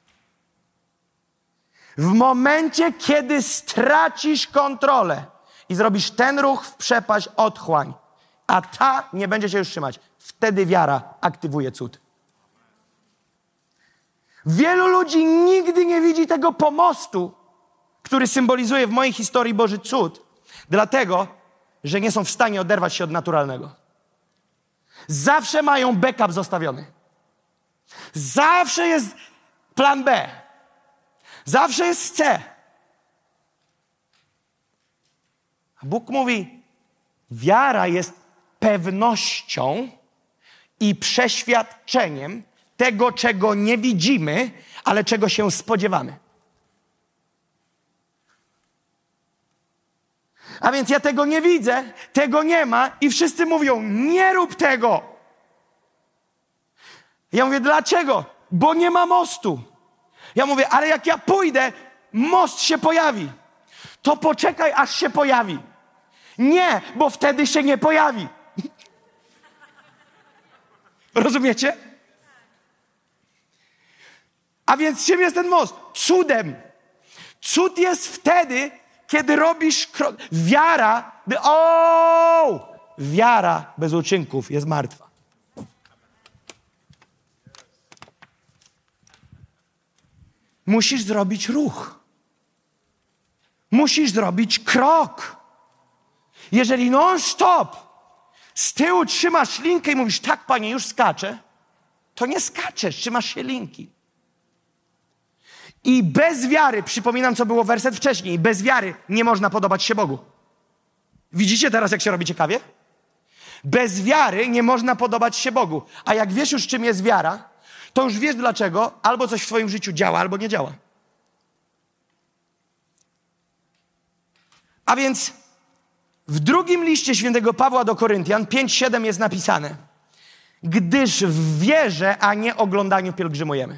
W momencie, kiedy stracisz kontrolę i zrobisz ten ruch w przepaść, otchłań, a ta nie będzie się już trzymać, wtedy wiara aktywuje cud. Wielu ludzi nigdy nie widzi tego pomostu, który symbolizuje w mojej historii Boży cud, dlatego, że nie są w stanie oderwać się od naturalnego. Zawsze mają backup zostawiony. Zawsze jest plan B. Zawsze jest C. A Bóg mówi, wiara jest pewnością i przeświadczeniem tego, czego nie widzimy, ale czego się spodziewamy. A więc ja tego nie widzę, tego nie ma i wszyscy mówią, nie rób tego. Ja mówię, dlaczego? Bo nie ma mostu. Ja mówię, ale jak ja pójdę, most się pojawi. To poczekaj, aż się pojawi. Nie, bo wtedy się nie pojawi. Rozumiecie? A więc czym jest ten most? Cudem. Cud jest wtedy, kiedy robisz krok. Wiara, o, wiara bez uczynków jest martwa. Musisz zrobić ruch. Musisz zrobić krok. Jeżeli non-stop z tyłu trzymasz linkę i mówisz, tak, Panie, już skaczę, to nie skaczesz, trzymasz się linki. I bez wiary, przypominam, co było werset wcześniej, bez wiary nie można podobać się Bogu. Widzicie teraz, jak się robi ciekawie? Bez wiary nie można podobać się Bogu. A jak wiesz już, czym jest wiara, to już wiesz dlaczego albo coś w twoim życiu działa, albo nie działa. A więc w drugim liście świętego Pawła do Koryntian pięć siedem jest napisane: gdyż w wierze, a nie oglądaniu pielgrzymujemy.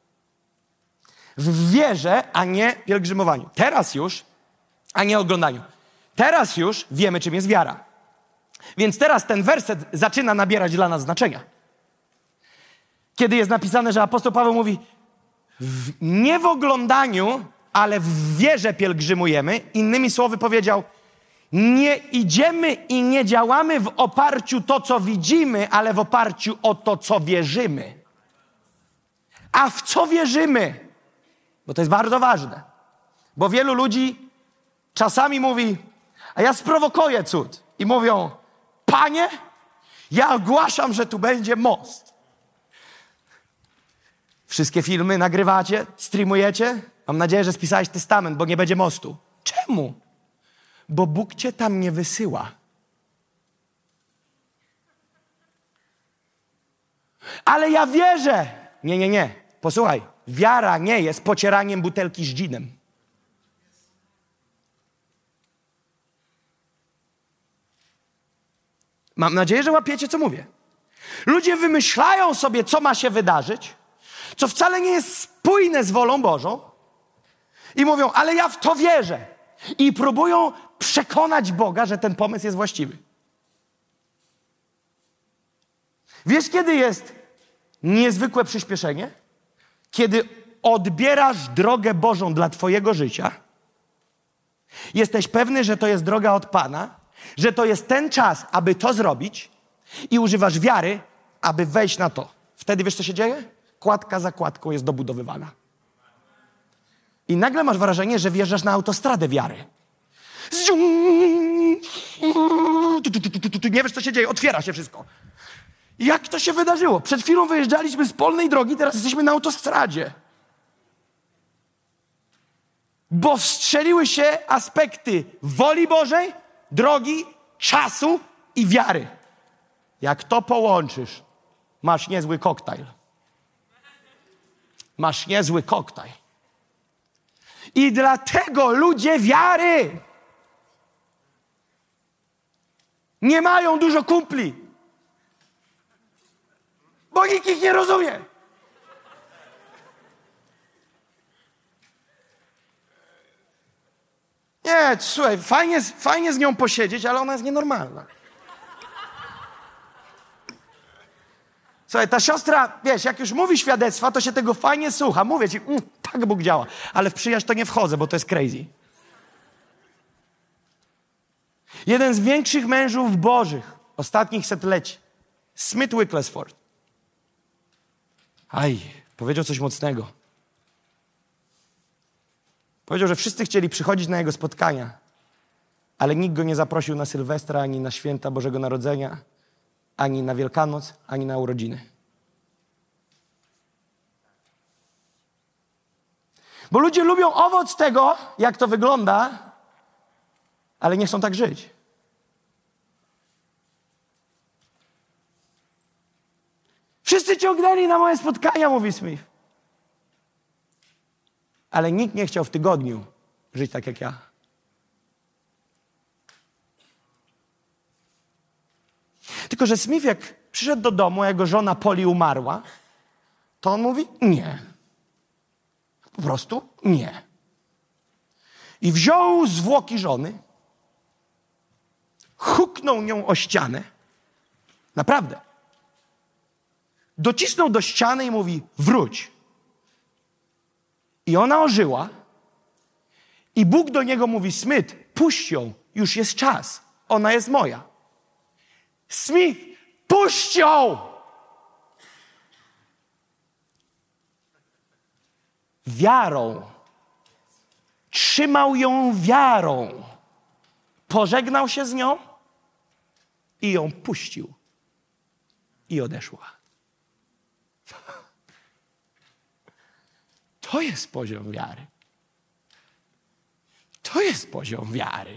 W wierze, a nie pielgrzymowaniu. Teraz już, a nie oglądaniu. Teraz już wiemy, czym jest wiara. Więc teraz ten werset zaczyna nabierać dla nas znaczenia. Kiedy jest napisane, że apostoł Paweł mówi: w, nie w oglądaniu, ale w wierze pielgrzymujemy. Innymi słowy powiedział: nie idziemy i nie działamy w oparciu o to, co widzimy, ale w oparciu o to, co wierzymy. A w co wierzymy? Bo to jest bardzo ważne. Bo wielu ludzi czasami mówi: a ja sprowokuję cud. I mówią: Panie, ja ogłaszam, że tu będzie most. Wszystkie filmy nagrywacie, streamujecie. Mam nadzieję, że spisałeś testament, bo nie będzie mostu. Czemu? Bo Bóg cię tam nie wysyła. Ale ja wierzę. Nie, nie, nie. Posłuchaj. Wiara nie jest pocieraniem butelki z dżinem. Mam nadzieję, że łapiecie, co mówię. Ludzie wymyślają sobie, co ma się wydarzyć, co wcale nie jest spójne z wolą Bożą i mówią: ale ja w to wierzę. I próbują przekonać Boga, że ten pomysł jest właściwy. Wiesz, kiedy jest niezwykłe przyspieszenie? Kiedy odbierasz drogę Bożą dla twojego życia, jesteś pewny, że to jest droga od Pana, że to jest ten czas, aby to zrobić i używasz wiary, aby wejść na to. Wtedy wiesz, co się dzieje? Kładka za kładką jest dobudowywana. I nagle masz wrażenie, że wjeżdżasz na autostradę wiary. Nie wiesz, co się dzieje. Otwiera się wszystko. Jak to się wydarzyło? Przed chwilą wyjeżdżaliśmy z polnej drogi, teraz jesteśmy na autostradzie. Bo wstrzeliły się aspekty woli Bożej, drogi, czasu i wiary. Jak to połączysz, masz niezły koktajl. Masz niezły koktajl. I dlatego ludzie wiary nie mają dużo kumpli. Bo nikt ich nie rozumie. Nie, słuchaj, fajnie, fajnie z nią posiedzieć, ale ona jest nienormalna. Słuchaj, ta siostra, wiesz, jak już mówi świadectwa, to się tego fajnie słucha. Mówię ci, mm, tak Bóg działa. Ale w przyjaźń to nie wchodzę, bo to jest crazy. Jeden z większych mężów bożych ostatnich setleci, Smith Wigglesworth. Aj, powiedział coś mocnego. Powiedział, że wszyscy chcieli przychodzić na jego spotkania, ale nikt go nie zaprosił na Sylwestra, ani na święta Bożego Narodzenia, ani na Wielkanoc, ani na urodziny. Bo ludzie lubią owoc tego, jak to wygląda, ale nie chcą tak żyć. Wszyscy ciągnęli na moje spotkania, mówi Smith. Ale nikt nie chciał w tygodniu żyć tak jak ja. Tylko że Smith, jak przyszedł do domu, a jego żona Polly umarła, to on mówi: nie. Po prostu nie. I wziął zwłoki żony, huknął nią o ścianę. Naprawdę. Docisnął do ściany i mówi: wróć. I ona ożyła. I Bóg do niego mówi: Smith, puść ją, już jest czas. Ona jest moja. Smith, puść ją! Wiarą. Trzymał ją wiarą. Pożegnał się z nią i ją puścił. I odeszła. To jest poziom wiary. To jest poziom wiary.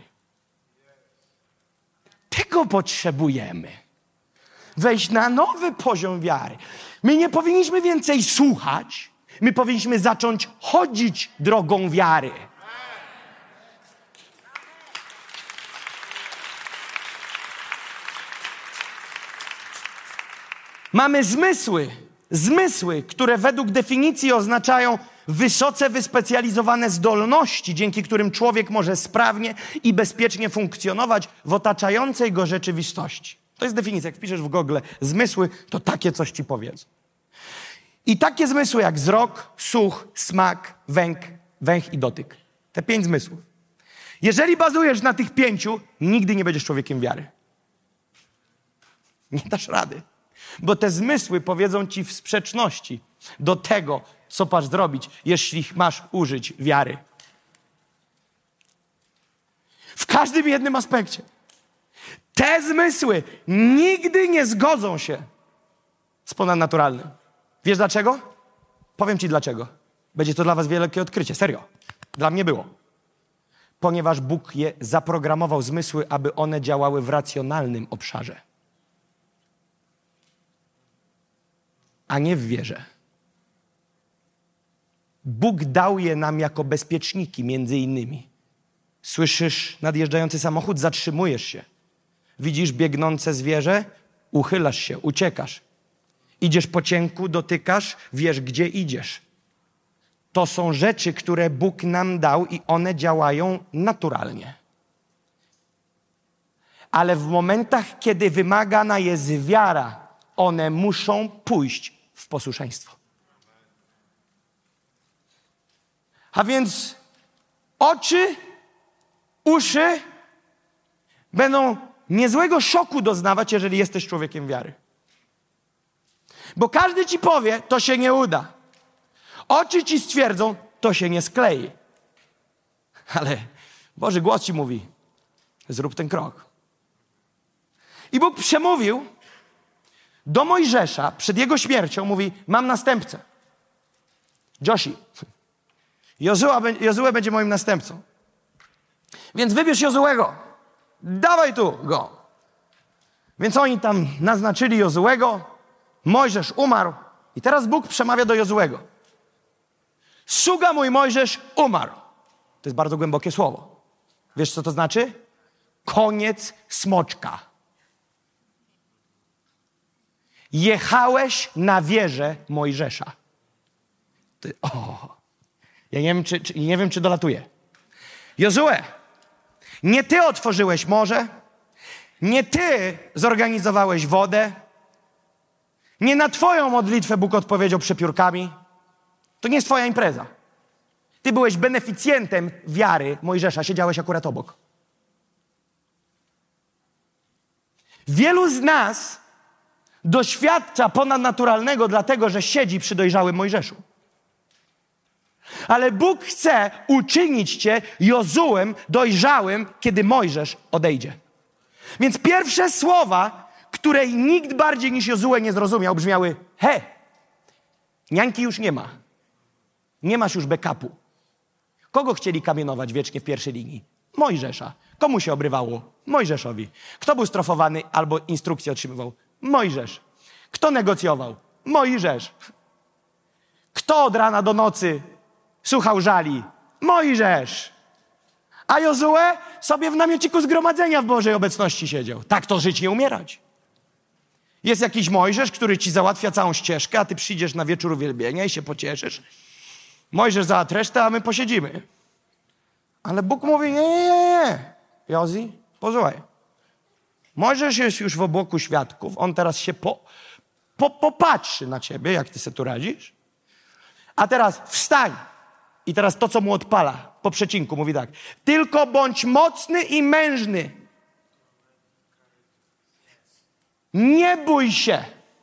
Tego potrzebujemy. Wejść na nowy poziom wiary. My nie powinniśmy więcej słuchać. My powinniśmy zacząć chodzić drogą wiary. Mamy zmysły, zmysły, które według definicji oznaczają wysoce wyspecjalizowane zdolności, dzięki którym człowiek może sprawnie i bezpiecznie funkcjonować w otaczającej go rzeczywistości. To jest definicja. Jak wpiszesz w Google zmysły, to takie coś ci powiedzą. I takie zmysły jak wzrok, słuch, smak, węch, węch i dotyk. Te pięć zmysłów. Jeżeli bazujesz na tych pięciu, nigdy nie będziesz człowiekiem wiary. Nie dasz rady. Bo te zmysły powiedzą ci w sprzeczności do tego, co masz zrobić, jeśli masz użyć wiary. W każdym jednym aspekcie. Te zmysły nigdy nie zgodzą się z ponadnaturalnym. Wiesz dlaczego? Powiem ci dlaczego. Będzie to dla was wielkie odkrycie. Serio. Dla mnie było. Ponieważ Bóg je zaprogramował zmysły, aby one działały w racjonalnym obszarze. A nie w wierze. Bóg dał je nam jako bezpieczniki, między innymi. Słyszysz nadjeżdżający samochód, zatrzymujesz się. Widzisz biegnące zwierzę, uchylasz się, uciekasz. Idziesz po cienku, dotykasz, wiesz, gdzie idziesz. To są rzeczy, które Bóg nam dał i one działają naturalnie. Ale w momentach, kiedy wymagana jest wiara, one muszą pójść w posłuszeństwo. A więc oczy, uszy będą niezłego szoku doznawać, jeżeli jesteś człowiekiem wiary. Bo każdy ci powie, to się nie uda. Oczy ci stwierdzą, to się nie sklei. Ale Boży głos ci mówi, zrób ten krok. I Bóg przemówił do Mojżesza przed jego śmiercią, mówi, mam następcę. Josi. Jozue będzie moim następcą. Więc wybierz Jozuego. Dawaj tu go. Więc oni tam naznaczyli Jozuego. Mojżesz umarł. I teraz Bóg przemawia do Jozuego. Sługa mój Mojżesz umarł. To jest bardzo głębokie słowo. Wiesz, co to znaczy? Koniec smoczka. Jechałeś na wieżę Mojżesza. Ty, o, ja nie wiem, czy, czy, nie wiem, czy dolatuje. Jozue, nie ty otworzyłeś morze, nie ty zorganizowałeś wodę, nie na twoją modlitwę Bóg odpowiedział przepiórkami. To nie jest twoja impreza. Ty byłeś beneficjentem wiary Mojżesza, siedziałeś akurat obok. Wielu z nas doświadcza ponadnaturalnego dlatego, że siedzi przy dojrzałym Mojżeszu. Ale Bóg chce uczynić cię Jozułem dojrzałym, kiedy Mojżesz odejdzie. Więc pierwsze słowa, której nikt bardziej niż Jozue nie zrozumiał, brzmiały: he, niańki już nie ma. Nie masz już backupu. Kogo chcieli kamienować wiecznie w pierwszej linii? Mojżesza. Komu się obrywało? Mojżeszowi. Kto był strofowany albo instrukcje otrzymywał? Mojżesz. Kto negocjował? Mojżesz. Kto od rana do nocy słuchał żali? Mojżesz. A Jozue sobie w namiociku zgromadzenia w Bożej obecności siedział. Tak to żyć, nie umierać. Jest jakiś Mojżesz, który ci załatwia całą ścieżkę, a ty przyjdziesz na wieczór uwielbienia i się pocieszysz. Mojżesz załatw resztę, a my posiedzimy. Ale Bóg mówi: nie, nie, nie, nie. Jozi, posłuchaj. Mojżesz jest już w obłoku świadków. On teraz się po, po, popatrzy na ciebie, jak ty sobie tu radzisz. A teraz wstań. I teraz to, co mu odpala po przecinku, mówi tak: tylko bądź mocny i mężny. Nie bój się.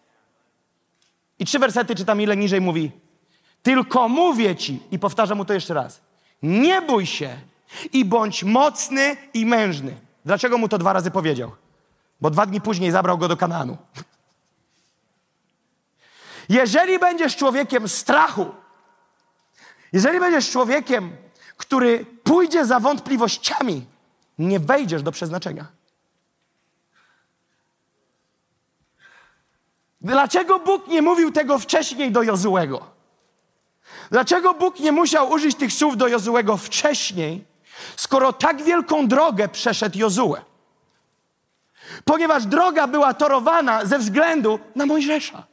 I trzy wersety czytam ile niżej, mówi: tylko mówię ci, i powtarzam mu to jeszcze raz, nie bój się i bądź mocny i mężny. Dlaczego mu to dwa razy powiedział? Bo dwa dni później zabrał go do Kanaanu. Jeżeli będziesz człowiekiem strachu, Jeżeli będziesz człowiekiem, który pójdzie za wątpliwościami, nie wejdziesz do przeznaczenia. Dlaczego Bóg nie mówił tego wcześniej do Jozułego? Dlaczego Bóg nie musiał użyć tych słów do Jozułego wcześniej, skoro tak wielką drogę przeszedł Jozue? Ponieważ droga była torowana ze względu na Mojżesza.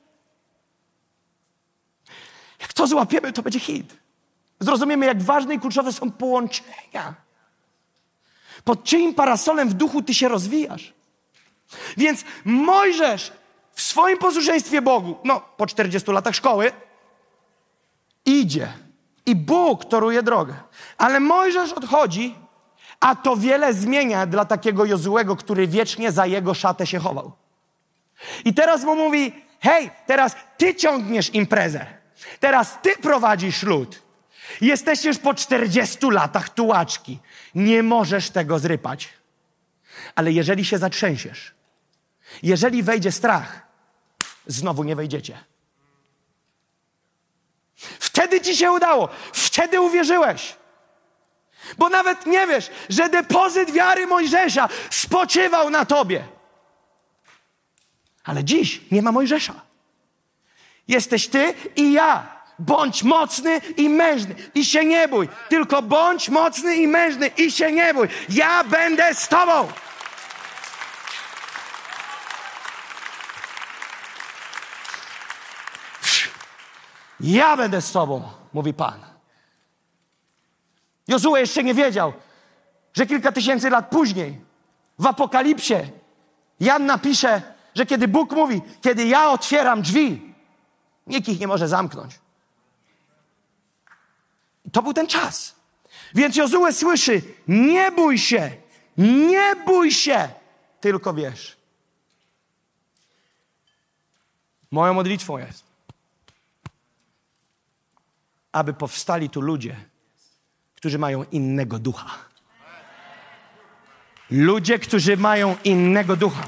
Jak to złapiemy, to będzie hit. Zrozumiemy, jak ważne i kluczowe są połączenia. Pod czyim parasolem w duchu ty się rozwijasz. Więc Mojżesz w swoim posłuszeństwie Bogu, no po czterdziestu latach szkoły, idzie i Bóg toruje drogę. Ale Mojżesz odchodzi, a to wiele zmienia dla takiego Jozułego, który wiecznie za jego szatę się chował. I teraz mu mówi, hej, teraz ty ciągniesz imprezę. Teraz ty prowadzisz lud. Jesteś już po czterdziestu latach tułaczki. Nie możesz tego zrypać. Ale jeżeli się zatrzęsiesz, jeżeli wejdzie strach, znowu nie wejdziecie. Wtedy ci się udało. Wtedy uwierzyłeś. Bo nawet nie wiesz, że depozyt wiary Mojżesza spoczywał na tobie. Ale dziś nie ma Mojżesza. Jesteś ty i ja. Bądź mocny i mężny i się nie bój. Tylko bądź mocny i mężny i się nie bój. Ja będę z tobą. Ja będę z tobą, mówi Pan. Jozue jeszcze nie wiedział, że kilka tysięcy lat później w Apokalipsie Jan napisze, że kiedy Bóg mówi, kiedy ja otwieram drzwi, nikt ich nie może zamknąć. To był ten czas. Więc Jozue słyszy, nie bój się, nie bój się, tylko wierz. Moją modlitwą jest, aby powstali tu ludzie, którzy mają innego ducha. Ludzie, którzy mają innego ducha.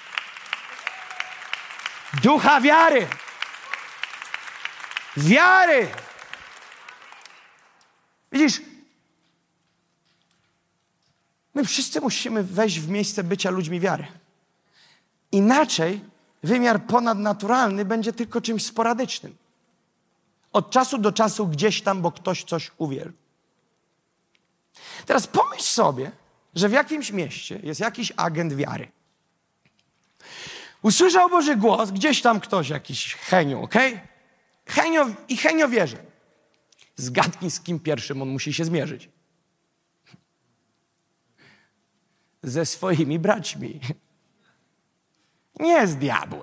Ducha wiary. Wiary. Widzisz, my wszyscy musimy wejść w miejsce bycia ludźmi wiary. Inaczej wymiar ponadnaturalny będzie tylko czymś sporadycznym. Od czasu do czasu gdzieś tam, bo ktoś coś uwierzył. Teraz pomyśl sobie, że w jakimś mieście jest jakiś agent wiary. Usłyszał Boży głos, gdzieś tam ktoś, jakiś Henio, okej? Okay? Henio, i Henio wierzy. Zgadnij, z kim pierwszym on musi się zmierzyć. Ze swoimi braćmi. Nie z diabłem.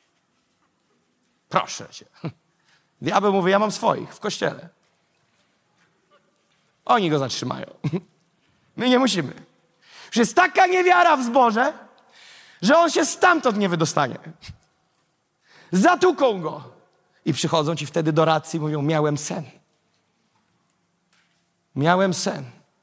Proszę cię. Diabeł mówi, ja mam swoich w kościele. Oni go zatrzymają. My nie musimy. Już jest taka niewiara w zborze, że on się stamtąd nie wydostanie. Zatuką go. I przychodzą ci wtedy doradcy i mówią, miałem sen. Miałem sen.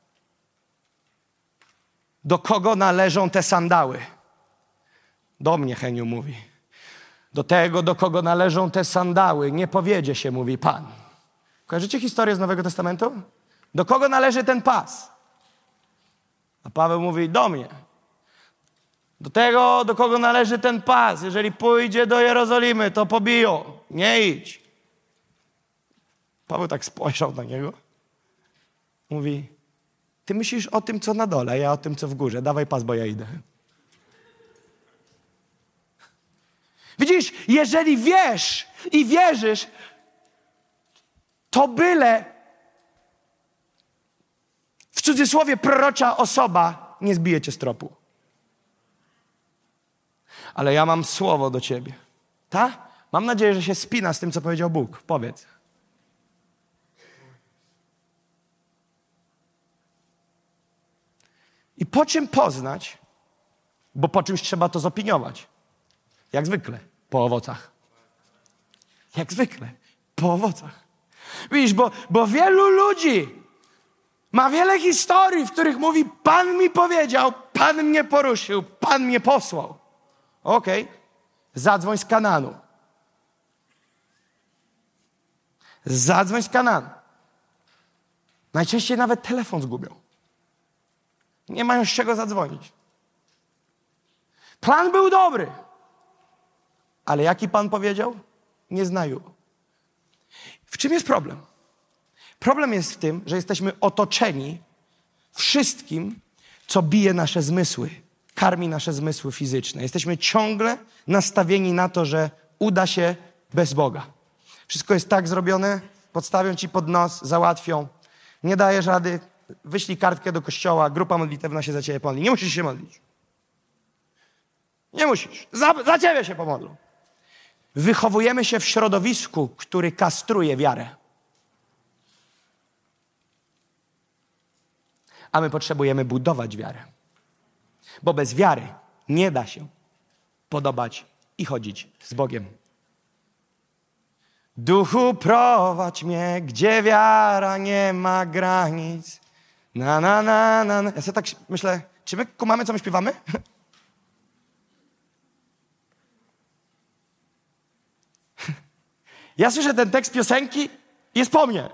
Do kogo należą te sandały? Do mnie, Heniu mówi. Do tego, do kogo należą te sandały, nie powiedzie się, mówi Pan. Kojarzycie historię z Nowego Testamentu? Do kogo należy ten pas? A Paweł mówi, do mnie. Do tego, do kogo należy ten pas. Jeżeli pójdzie do Jerozolimy, to pobiją. Nie idź. Paweł tak spojrzał na niego. Mówi, ty myślisz o tym, co na dole, ja o tym, co w górze. Dawaj pas, bo ja idę. Widzisz, jeżeli wiesz i wierzysz, to byle w cudzysłowie prorocza osoba nie zbije cię z tropu. Ale ja mam słowo do ciebie. Tak? Mam nadzieję, że się spina z tym, co powiedział Bóg. Powiedz. I po czym poznać? Bo po czymś trzeba to zopiniować. Jak zwykle. Po owocach. Jak zwykle. Po owocach. Widzisz, bo, bo wielu ludzi ma wiele historii, w których mówi, Pan mi powiedział, Pan mnie poruszył, Pan mnie posłał. Okej. Okay. Zadzwoń z Kananu. Zadzwoń z Kananu. Najczęściej nawet telefon zgubią. Nie mają z czego zadzwonić. Plan był dobry. Ale jaki Pan powiedział? Nie znają. W czym jest problem? Problem jest w tym, że jesteśmy otoczeni wszystkim, co bije nasze zmysły, karmi nasze zmysły fizyczne. Jesteśmy ciągle nastawieni na to, że uda się bez Boga. Wszystko jest tak zrobione, podstawią ci pod nos, załatwią. Nie dajesz rady, wyślij kartkę do kościoła, grupa modlitewna się za ciebie pomodli. Nie musisz się modlić. Nie musisz. Za, za ciebie się pomodlą. Wychowujemy się w środowisku, który kastruje wiarę. A my potrzebujemy budować wiarę. Bo bez wiary nie da się podobać i chodzić z Bogiem. Duchu, prowadź mnie, gdzie wiara nie ma granic. Na, na, na, na. Ja sobie tak myślę, czy my kumamy, co my śpiewamy? Ja słyszę ten tekst piosenki, jest po mnie.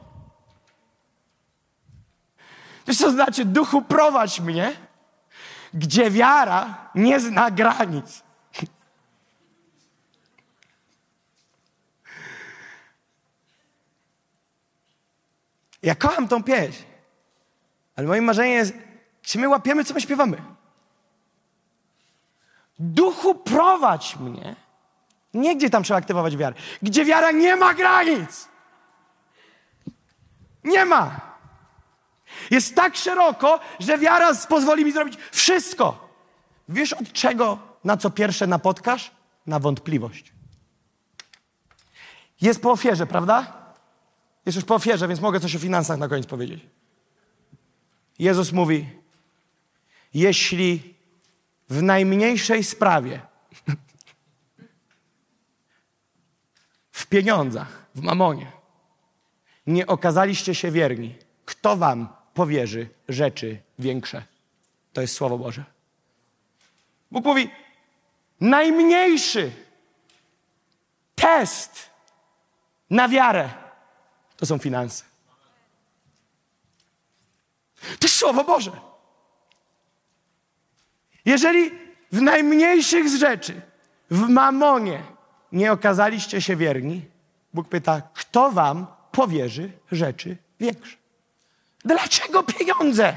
Wiesz, co znaczy? Duchu, prowadź mnie, gdzie wiara nie zna granic. Ja kocham tą pieśń, ale moim marzeniem jest, czy my łapiemy, co my śpiewamy? Duchu, prowadź mnie, nie gdzie tam trzeba aktywować wiarę, gdzie wiara nie ma granic. Nie ma. Jest tak szeroko, że wiara pozwoli mi zrobić wszystko. Wiesz, od czego, na co pierwsze napotkasz? Na wątpliwość. Jest po ofierze, prawda? Jest już po ofierze, więc mogę coś o finansach na koniec powiedzieć. Jezus mówi, jeśli w najmniejszej sprawie, w pieniądzach, w mamonie, nie okazaliście się wierni, kto wam powierzy rzeczy większe? To jest Słowo Boże. Bóg mówi, najmniejszy test na wiarę to są finanse. To jest Słowo Boże. Jeżeli w najmniejszych z rzeczy, w mamonie nie okazaliście się wierni, Bóg pyta, kto wam powierzy rzeczy większe? Dlaczego pieniądze?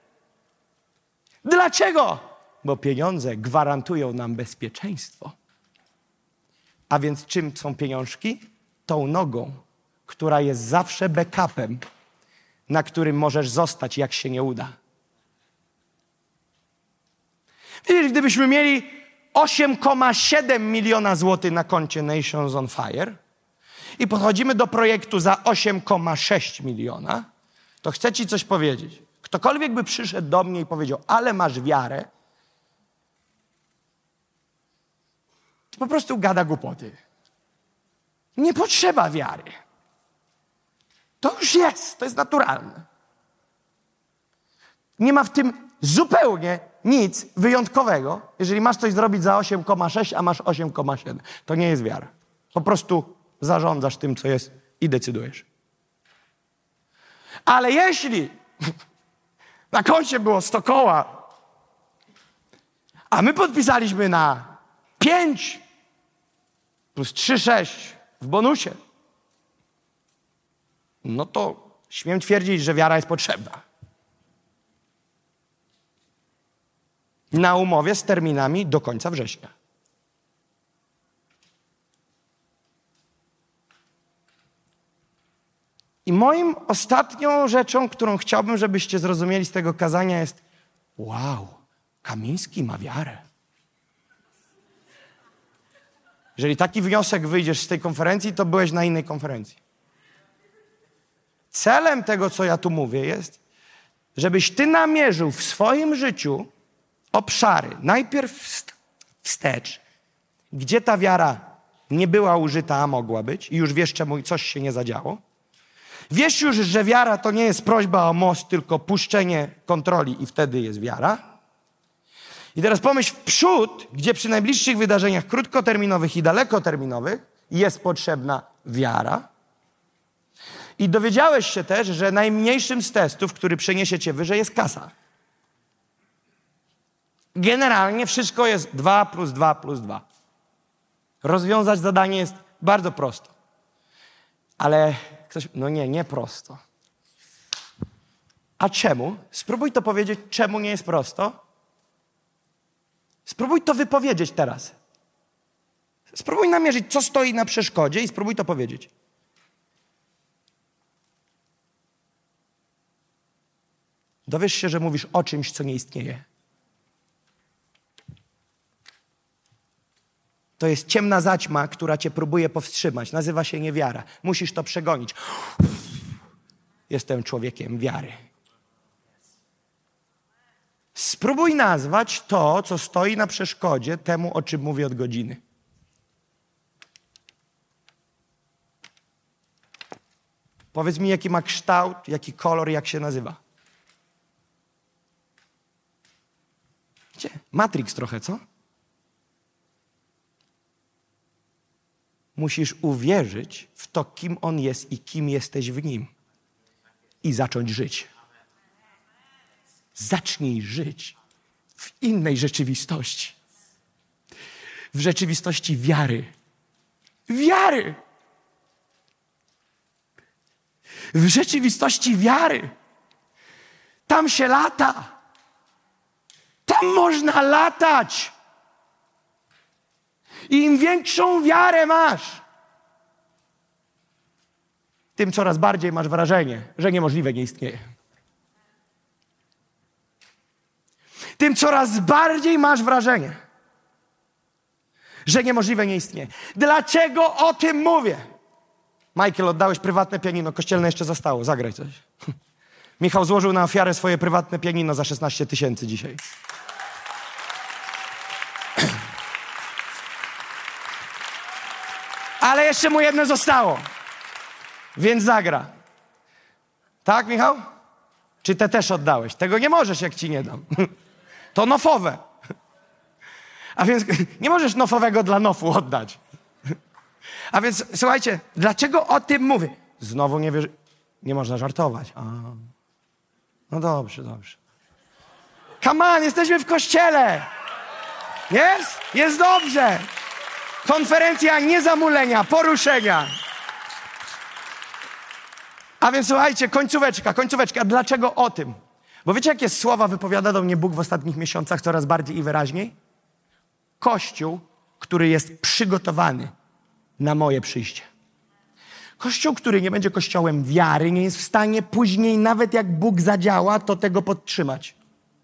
Dlaczego? Bo pieniądze gwarantują nam bezpieczeństwo. A więc czym są pieniążki? Tą nogą, która jest zawsze backupem, na którym możesz zostać, jak się nie uda. Widzisz, gdybyśmy mieli osiem przecinek siedem miliona złotych na koncie Nations on Fire i podchodzimy do projektu za osiem przecinek sześć miliona, to chcę ci coś powiedzieć. Ktokolwiek by przyszedł do mnie i powiedział, ale masz wiarę, to po prostu gada głupoty. Nie potrzeba wiary. To już jest, to jest naturalne. Nie ma w tym zupełnie nic wyjątkowego, jeżeli masz coś zrobić za osiem przecinek sześć, a masz osiem przecinek siedem. To nie jest wiara. Po prostu zarządzasz tym, co jest i decydujesz. Ale jeśli na koncie było sto koła, a my podpisaliśmy na pięć plus trzy, sześć w bonusie, no to śmiem twierdzić, że wiara jest potrzebna. Na umowie z terminami do końca września. I moim ostatnią rzeczą, którą chciałbym, żebyście zrozumieli z tego kazania jest, wow, Kamiński ma wiarę. Jeżeli taki wniosek wyjdziesz z tej konferencji, to byłeś na innej konferencji. Celem tego, co ja tu mówię, jest, żebyś ty namierzył w swoim życiu obszary, najpierw wstecz, gdzie ta wiara nie była użyta, a mogła być i już wiesz, czemu coś się nie zadziało. Wiesz już, że wiara to nie jest prośba o most, tylko puszczenie kontroli i wtedy jest wiara. I teraz pomyśl w przód, gdzie przy najbliższych wydarzeniach krótkoterminowych i dalekoterminowych jest potrzebna wiara. I dowiedziałeś się też, że najmniejszym z testów, który przeniesie cię wyżej, jest kasa. Generalnie wszystko jest dwa plus dwa plus dwa. Rozwiązać zadanie jest bardzo prosto. Ale ktoś, no nie, nie prosto. A czemu? Spróbuj to powiedzieć, czemu nie jest prosto. Spróbuj to wypowiedzieć teraz. Spróbuj namierzyć, co stoi na przeszkodzie i spróbuj to powiedzieć. Dowiesz się, że mówisz o czymś, co nie istnieje. To jest ciemna zaćma, która cię próbuje powstrzymać. Nazywa się niewiara. Musisz to przegonić. Jestem człowiekiem wiary. Spróbuj nazwać to, co stoi na przeszkodzie temu, o czym mówię od godziny. Powiedz mi, jaki ma kształt, jaki kolor, jak się nazywa. Gdzie? Matrix trochę, co? Musisz uwierzyć w to, kim On jest i kim jesteś w Nim. I zacząć żyć. Zacznij żyć w innej rzeczywistości. W rzeczywistości wiary. Wiary! W rzeczywistości wiary. Tam się lata. Tam można latać. I im większą wiarę masz, tym coraz bardziej masz wrażenie, że niemożliwe nie istnieje. Tym coraz bardziej masz wrażenie, że niemożliwe nie istnieje. Dlaczego o tym mówię? Michael, oddałeś prywatne pianino, kościelne jeszcze zostało, zagraj coś. Michał złożył na ofiarę swoje prywatne pianino za szesnaście tysięcy dzisiaj. Ale jeszcze mu jedno zostało. Więc zagra. Tak, Michał? Czy te też oddałeś? Tego nie możesz, jak ci nie dam. To nofowe. A więc nie możesz nofowego dla nofu oddać. A więc słuchajcie, dlaczego o tym mówię? Znowu nie wiesz, nie można żartować. A. No dobrze, dobrze. Come on, jesteśmy w kościele. Jest? Jest dobrze. Konferencja niezamulenia, poruszenia. A więc słuchajcie, końcóweczka, końcóweczka. Dlaczego o tym? Bo wiecie, jakie słowa wypowiada do mnie Bóg w ostatnich miesiącach coraz bardziej i wyraźniej? Kościół, który jest przygotowany na moje przyjście. Kościół, który nie będzie kościołem wiary, nie jest w stanie później, nawet jak Bóg zadziała, to tego podtrzymać.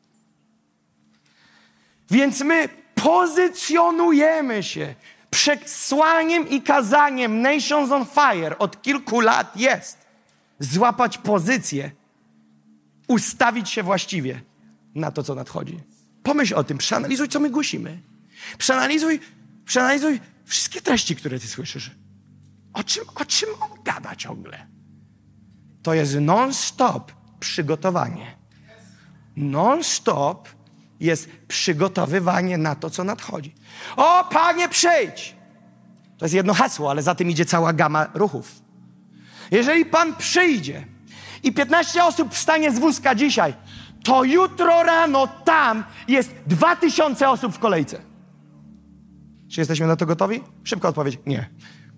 Więc my pozycjonujemy się. Przesłaniem i kazaniem Nations on Fire od kilku lat jest złapać pozycję, ustawić się właściwie na to, co nadchodzi. Pomyśl o tym, przeanalizuj, co my głosimy. Przeanalizuj, przeanalizuj wszystkie treści, które ty słyszysz. O czym, o czym on gada ciągle? To jest non-stop przygotowanie. Non-stop jest przygotowywanie na to, co nadchodzi. O, Panie, przyjdź! To jest jedno hasło, ale za tym idzie cała gama ruchów. Jeżeli Pan przyjdzie i piętnaście osób wstanie z wózka dzisiaj, to jutro rano tam jest dwa tysiące osób w kolejce. Czy jesteśmy na to gotowi? Szybka odpowiedź. Nie.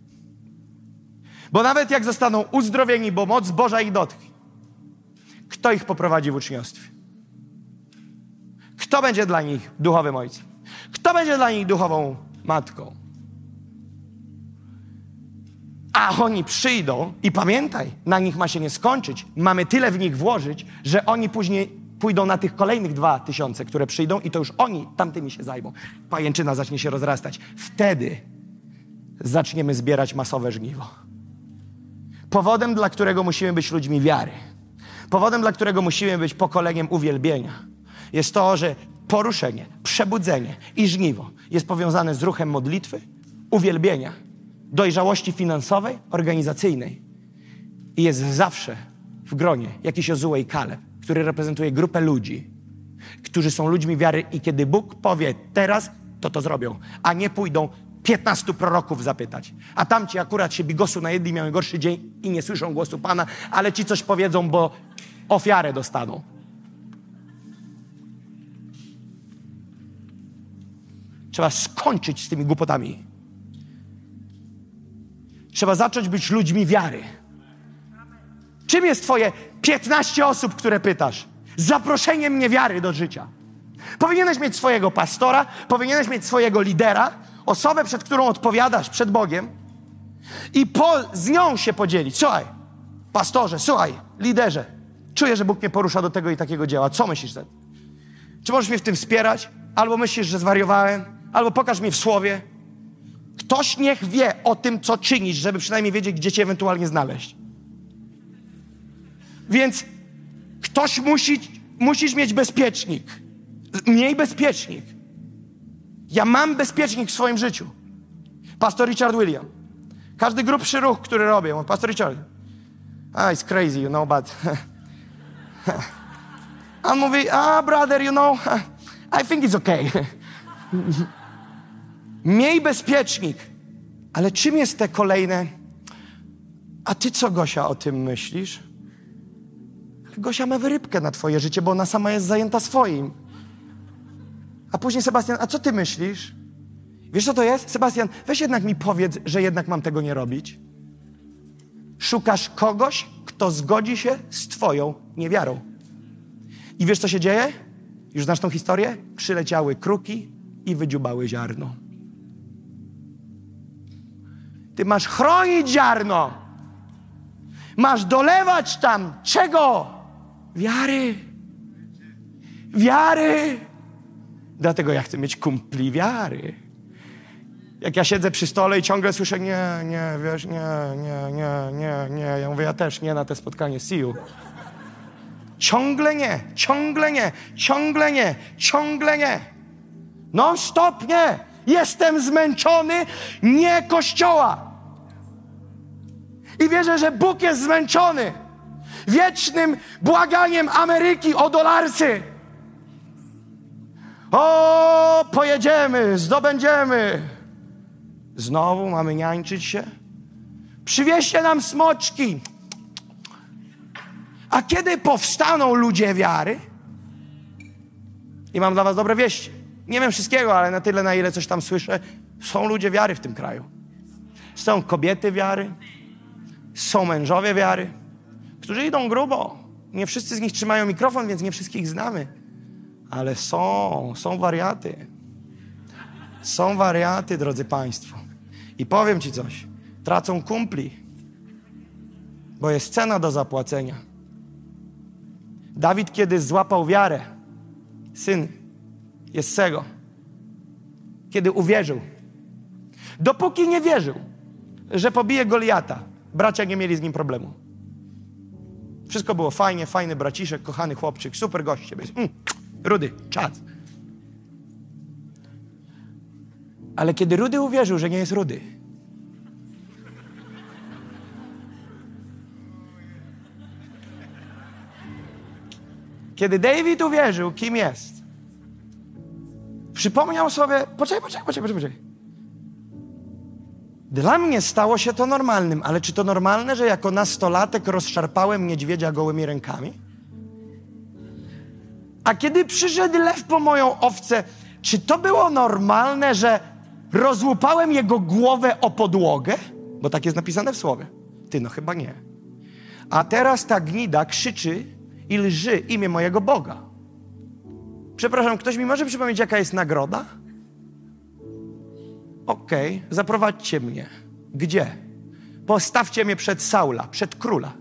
Bo nawet jak zostaną uzdrowieni, bo moc Boża ich dotknie, kto ich poprowadzi w uczniostwie? Kto będzie dla nich duchowym ojcem? Kto będzie dla nich duchową matką? A oni przyjdą i pamiętaj, na nich ma się nie skończyć. Mamy tyle w nich włożyć, że oni później pójdą na tych kolejnych dwa tysiące, które przyjdą i to już oni tamtymi się zajmą. Pajęczyna zacznie się rozrastać. Wtedy zaczniemy zbierać masowe żniwo. Powodem, dla którego musimy być ludźmi wiary, powodem, dla którego musimy być pokoleniem uwielbienia, jest to, że poruszenie, przebudzenie i żniwo jest powiązane z ruchem modlitwy, uwielbienia, dojrzałości finansowej, organizacyjnej i jest zawsze w gronie jakiś Jozue i Kaleb, który reprezentuje grupę ludzi, którzy są ludźmi wiary i kiedy Bóg powie teraz, to to zrobią, a nie pójdą piętnastu proroków zapytać. A tamci akurat się bigosu najedli, miały gorszy dzień i nie słyszą głosu Pana, ale ci coś powiedzą, bo ofiarę dostaną. Trzeba skończyć z tymi głupotami. Trzeba zacząć być ludźmi wiary. Czym jest twoje piętnaście osób, które pytasz? Zaproszeniem niewiary do życia. Powinieneś mieć swojego pastora, powinieneś mieć swojego lidera, osobę, przed którą odpowiadasz przed Bogiem i po, z nią się podzielić. Słuchaj, pastorze, słuchaj, liderze, czuję, że Bóg mnie porusza do tego i takiego dzieła. Co myślisz? Czy możesz mnie w tym wspierać? Albo myślisz, że zwariowałem? Albo pokaż mi w słowie. Ktoś niech wie o tym, co czynisz, żeby przynajmniej wiedzieć, gdzie cię ewentualnie znaleźć. Więc ktoś musi, musisz mieć bezpiecznik. Miej bezpiecznik. Ja mam bezpiecznik w swoim życiu. Pastor Richard William. Każdy grubszy ruch, który robię, on, Pastor Richard, ah, it's crazy, you know, but... A on mówi, ah, brother, you know, I think it's okay. Miej bezpiecznik. Ale czym jest te kolejne? A ty co, Gosia, o tym myślisz? Gosia ma wyrybkę na twoje życie, bo ona sama jest zajęta swoim. A później Sebastian, a co ty myślisz? Wiesz, co to jest? Sebastian, weź jednak mi powiedz, że jednak mam tego nie robić. Szukasz kogoś, kto zgodzi się z twoją niewiarą. I wiesz, co się dzieje? Już znasz tą historię? Przyleciały kruki i wydziubały ziarno. Ty masz chronić ziarno. Masz dolewać tam czego? Wiary. Wiary. Dlatego ja chcę mieć kumpli wiary. Jak ja siedzę przy stole i ciągle słyszę nie, nie, wiesz, nie, nie, nie, nie, nie. Ja mówię, ja też nie na te spotkanie. See you. Ciągle nie, ciągle nie, ciągle nie, ciągle nie. Non stop nie. Jestem zmęczony, nie Kościoła. I wierzę, że Bóg jest zmęczony wiecznym błaganiem Ameryki o dolarsy. O, pojedziemy, zdobędziemy. Znowu mamy niańczyć się? Przywieźcie nam smoczki. A kiedy powstaną ludzie wiary? I mam dla was dobre wieści. Nie wiem wszystkiego, ale na tyle, na ile coś tam słyszę, są ludzie wiary w tym kraju. Są kobiety wiary, są mężowie wiary, którzy idą grubo. Nie wszyscy z nich trzymają mikrofon, więc nie wszystkich znamy. Ale są, są wariaty. Są wariaty, drodzy państwo. I powiem ci coś. Tracą kumpli, bo jest cena do zapłacenia. Dawid, kiedy złapał wiarę, syn Jessego, kiedy uwierzył, dopóki nie wierzył, że pobije Goliata, bracia nie mieli z nim problemu. Wszystko było fajnie, fajny braciszek, kochany chłopczyk, super goście. Mm, Rudy, czad. Ale kiedy Rudy uwierzył, że nie jest Rudy, kiedy David uwierzył, kim jest, przypomniał sobie, poczekaj, poczekaj, poczekaj, poczekaj. Dla mnie stało się to normalnym, ale czy to normalne, że jako nastolatek rozszarpałem niedźwiedzia gołymi rękami? A kiedy przyszedł lew po moją owcę, czy to było normalne, że rozłupałem jego głowę o podłogę? Bo tak jest napisane w słowie. Ty, no chyba nie. A teraz ta gnida krzyczy i lży imię mojego Boga. Przepraszam, ktoś mi może przypomnieć, jaka jest nagroda? Okej, okay, zaprowadźcie mnie. Gdzie? Postawcie mnie przed Saula, przed króla.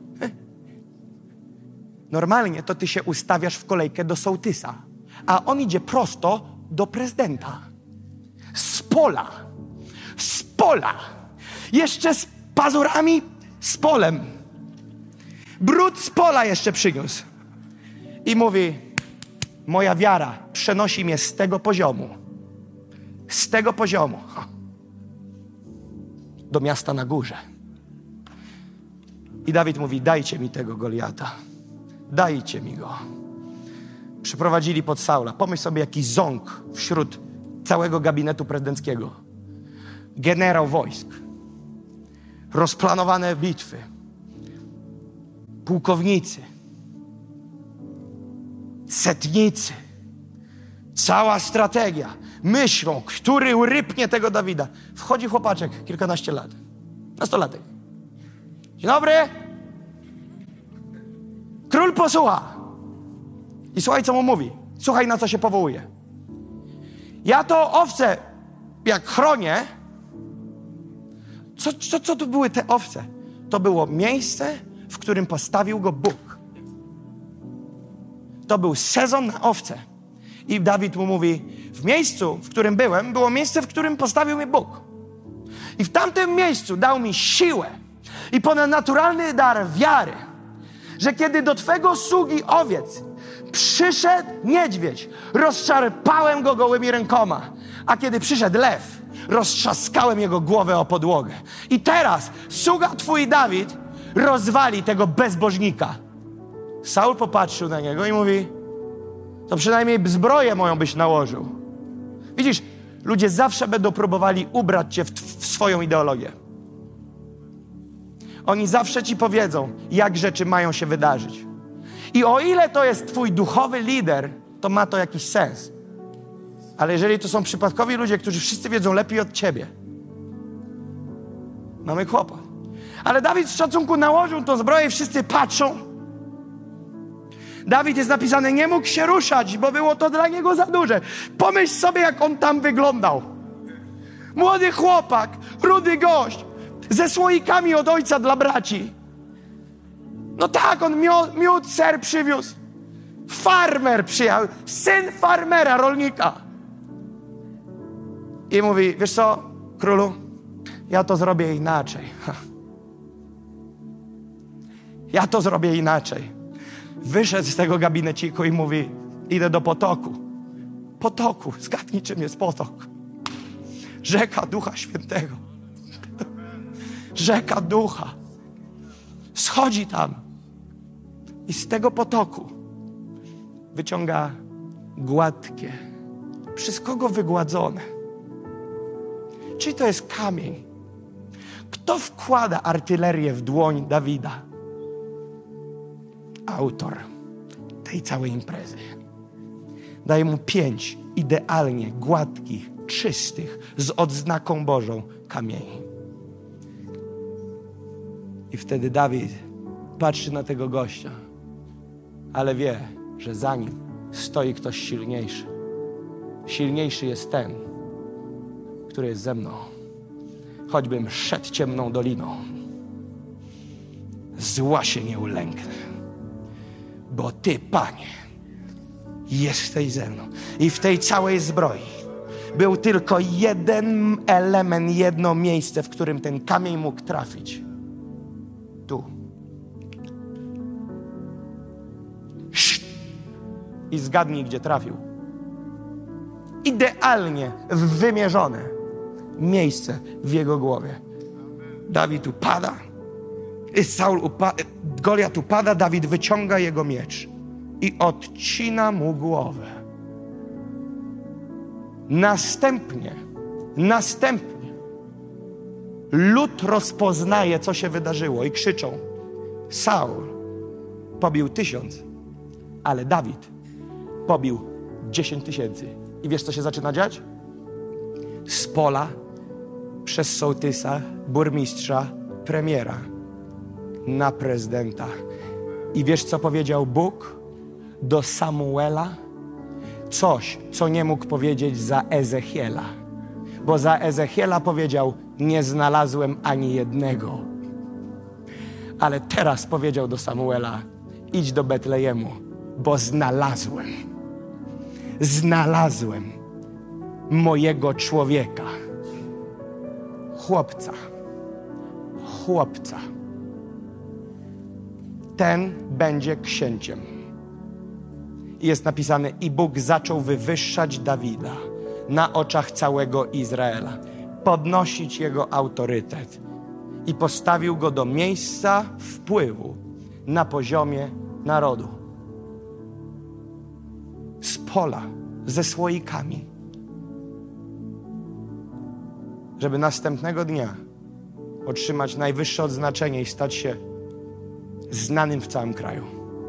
Normalnie to ty się ustawiasz w kolejkę do sołtysa, a on idzie prosto do prezydenta. Z pola. Z pola. Jeszcze z pazurami, z polem. Brud z pola jeszcze przyniósł. I mówi, moja wiara przenosi mnie z tego poziomu. Z tego poziomu. Do miasta na górze. I Dawid mówi, dajcie mi tego Goliata. Dajcie mi go. Przyprowadzili pod Saula. Pomyśl sobie, jaki ząg wśród całego gabinetu prezydenckiego. generał wojsk, rozplanowane bitwy, pułkownicy, setnicy, cała strategia. Myślą, który rypnie tego Dawida. Wchodzi chłopaczek, kilkanaście lat, nastolatek. Dzień dobry. Król posłucha. I słuchaj, co mu mówi. Słuchaj, na co się powołuje. Ja to owce, jak chronię, co, co, co to były te owce? To było miejsce, w którym postawił go Bóg. To był sezon na owce. I Dawid mu mówi, w miejscu, w którym byłem, było miejsce, w którym postawił mnie Bóg. I w tamtym miejscu dał mi siłę i ponadnaturalny dar wiary, że kiedy do Twego sługi owiec przyszedł niedźwiedź, rozszarpałem go gołymi rękoma, a kiedy przyszedł lew, roztrzaskałem jego głowę o podłogę. I teraz sługa Twój Dawid rozwali tego bezbożnika. Saul popatrzył na niego i mówi, to przynajmniej zbroję moją byś nałożył. Widzisz, ludzie zawsze będą próbowali ubrać cię w, w swoją ideologię. Oni zawsze ci powiedzą, jak rzeczy mają się wydarzyć. I o ile to jest twój duchowy lider, to ma to jakiś sens. Ale jeżeli to są przypadkowi ludzie, którzy wszyscy wiedzą lepiej od ciebie, mamy kłopot. Ale Dawid z szacunku nałożył tą zbroję i wszyscy patrzą. Dawid, jest napisane, nie mógł się ruszać, bo było to dla niego za duże. Pomyśl sobie, jak on tam wyglądał. Młody chłopak, rudy gość, ze słoikami od ojca dla braci. No tak, on miód, miód ser przywiózł. Farmer przyjechał, syn farmera, rolnika. I mówi, wiesz co, królu, ja to zrobię inaczej. Ja to zrobię inaczej. Wyszedł z tego gabineciku i mówi, idę do potoku. Potoku, zgadnij, czym jest potok. Rzeka Ducha Świętego. Rzeka Ducha. Schodzi tam i z tego potoku wyciąga gładkie, przez kogo wygładzone. Czyli to jest kamień. Kto wkłada artylerię w dłoń Dawida? Autor tej całej imprezy. Daje mu pięć idealnie gładkich, czystych, z odznaką Bożą kamieni. I wtedy Dawid patrzy na tego gościa, ale wie, że za nim stoi ktoś silniejszy. Silniejszy jest ten, który jest ze mną. Choćbym szedł ciemną doliną, zła się nie ulęknę. Bo Ty, Panie, jesteś ze mną. I w tej całej zbroi był tylko jeden element, jedno miejsce, w którym ten kamień mógł trafić. Tu. I zgadnij, gdzie trafił. Idealnie wymierzone miejsce w jego głowie. Dawid upada. Saul upa- Goliat upada, Dawid wyciąga jego miecz i odcina mu głowę. Następnie, następnie lud rozpoznaje, co się wydarzyło i krzyczą, Saul pobił tysiąc, ale Dawid pobił dziesięć tysięcy. I wiesz, co się zaczyna dziać? Z pola, przez sołtysa, burmistrza, premiera na prezydenta. I wiesz, co powiedział Bóg do Samuela? Coś, co nie mógł powiedzieć za Ezechiela. Bo za Ezechiela powiedział, nie znalazłem ani jednego. Ale teraz powiedział do Samuela, idź do Betlejemu, bo znalazłem. Znalazłem mojego człowieka. Chłopca. Chłopca. Ten będzie księciem. I jest napisane, i Bóg zaczął wywyższać Dawida na oczach całego Izraela, podnosić jego autorytet i postawił go do miejsca wpływu na poziomie narodu. Z pola, ze słoikami. żeby następnego dnia otrzymać najwyższe odznaczenie i stać się znanym w całym kraju.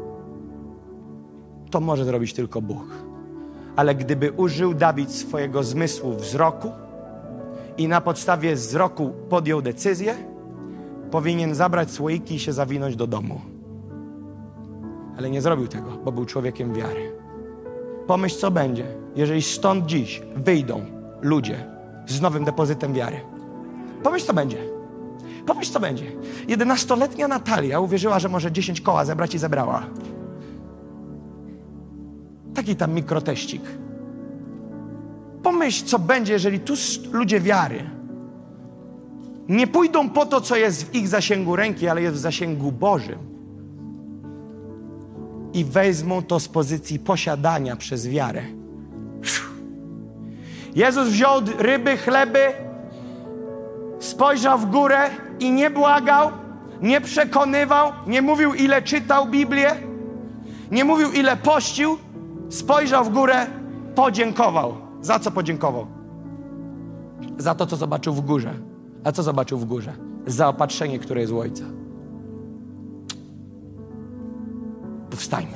To może zrobić tylko Bóg. Ale gdyby użył Dawid swojego zmysłu wzroku i na podstawie wzroku podjął decyzję, powinien zabrać słoiki i się zawinąć do domu. Ale nie zrobił tego, bo był człowiekiem wiary. Pomyśl, co będzie, jeżeli stąd dziś wyjdą ludzie z nowym depozytem wiary. Pomyśl, co będzie. Pomyśl, co będzie. Jedenastoletnia Natalia uwierzyła, że może dziesięć koła zebrać i zebrała. Taki tam mikroteścik. Pomyśl, co będzie, jeżeli tu ludzie wiary nie pójdą po to, co jest w ich zasięgu ręki, ale jest w zasięgu Bożym. I wezmą to z pozycji posiadania przez wiarę. Jezus wziął ryby, chleby, spojrzał w górę i nie błagał, nie przekonywał, nie mówił, ile czytał Biblię, nie mówił, ile pościł. Spojrzał w górę, podziękował. Za co podziękował? Za to, co zobaczył w górze. A co zobaczył w górze? Zaopatrzenie, które jest u Ojca. Powstajmy.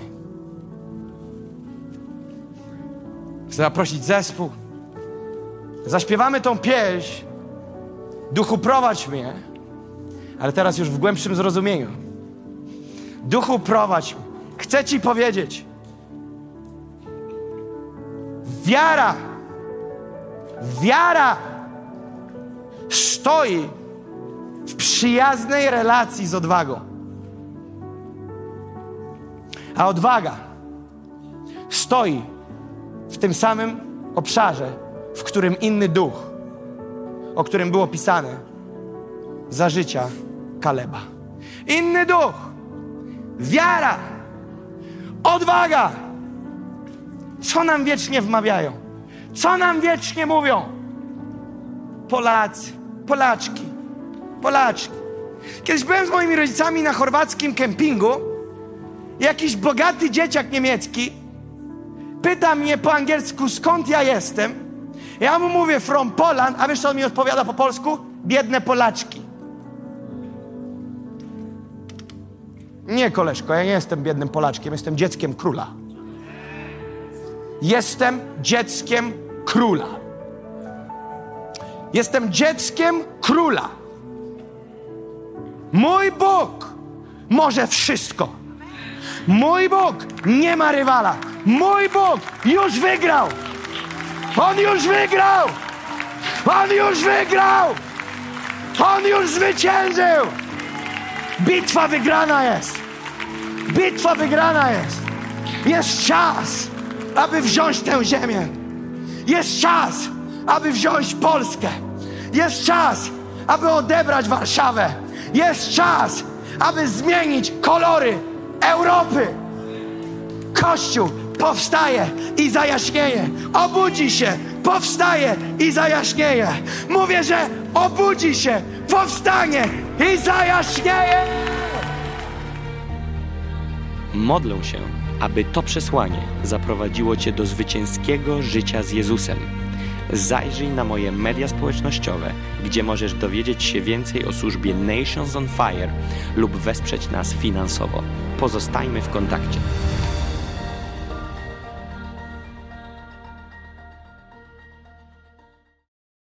Chcę zaprosić zespół. Zaśpiewamy tą pieśń. Duchu, prowadź mnie. Ale teraz już w głębszym zrozumieniu. Duchu, prowadź mnie. Chcę Ci powiedzieć. Wiara. Wiara stoi w przyjaznej relacji z odwagą. A odwaga stoi w tym samym obszarze, w którym inny duch, o którym było pisane za życia Kaleba. Inny duch, wiara, odwaga. Co nam wiecznie wmawiają? Co nam wiecznie mówią? Polacy, Polaczki, Polaczki. Kiedyś byłem z moimi rodzicami na chorwackim kempingu. Jakiś bogaty dzieciak niemiecki pyta mnie po angielsku, skąd ja jestem. Ja mu mówię from Poland, a wiesz, co on mi odpowiada po polsku? Biedne Polaczki. Nie, koleżko, ja nie jestem biednym Polaczkiem, jestem dzieckiem króla. Jestem dzieckiem króla. Jestem dzieckiem króla. Mój Bóg może wszystko. Mój Bóg nie ma rywala. Mój Bóg już wygrał. On już wygrał. On już wygrał. On już zwyciężył. Bitwa wygrana jest. Bitwa wygrana jest. Jest czas, aby wziąć tę ziemię. Jest czas, aby wziąć Polskę. Jest czas, aby odebrać Warszawę. Jest czas, aby zmienić kolory Europy. Kościół powstaje i zajaśnieje. Obudzi się, powstaje i zajaśnieje. Mówię, że obudzi się, powstanie i zajaśnieje. Modlę się, aby to przesłanie zaprowadziło Cię do zwycięskiego życia z Jezusem. Zajrzyj na moje media społecznościowe, gdzie możesz dowiedzieć się więcej o służbie Nations on Fire lub wesprzeć nas finansowo. Pozostajmy w kontakcie.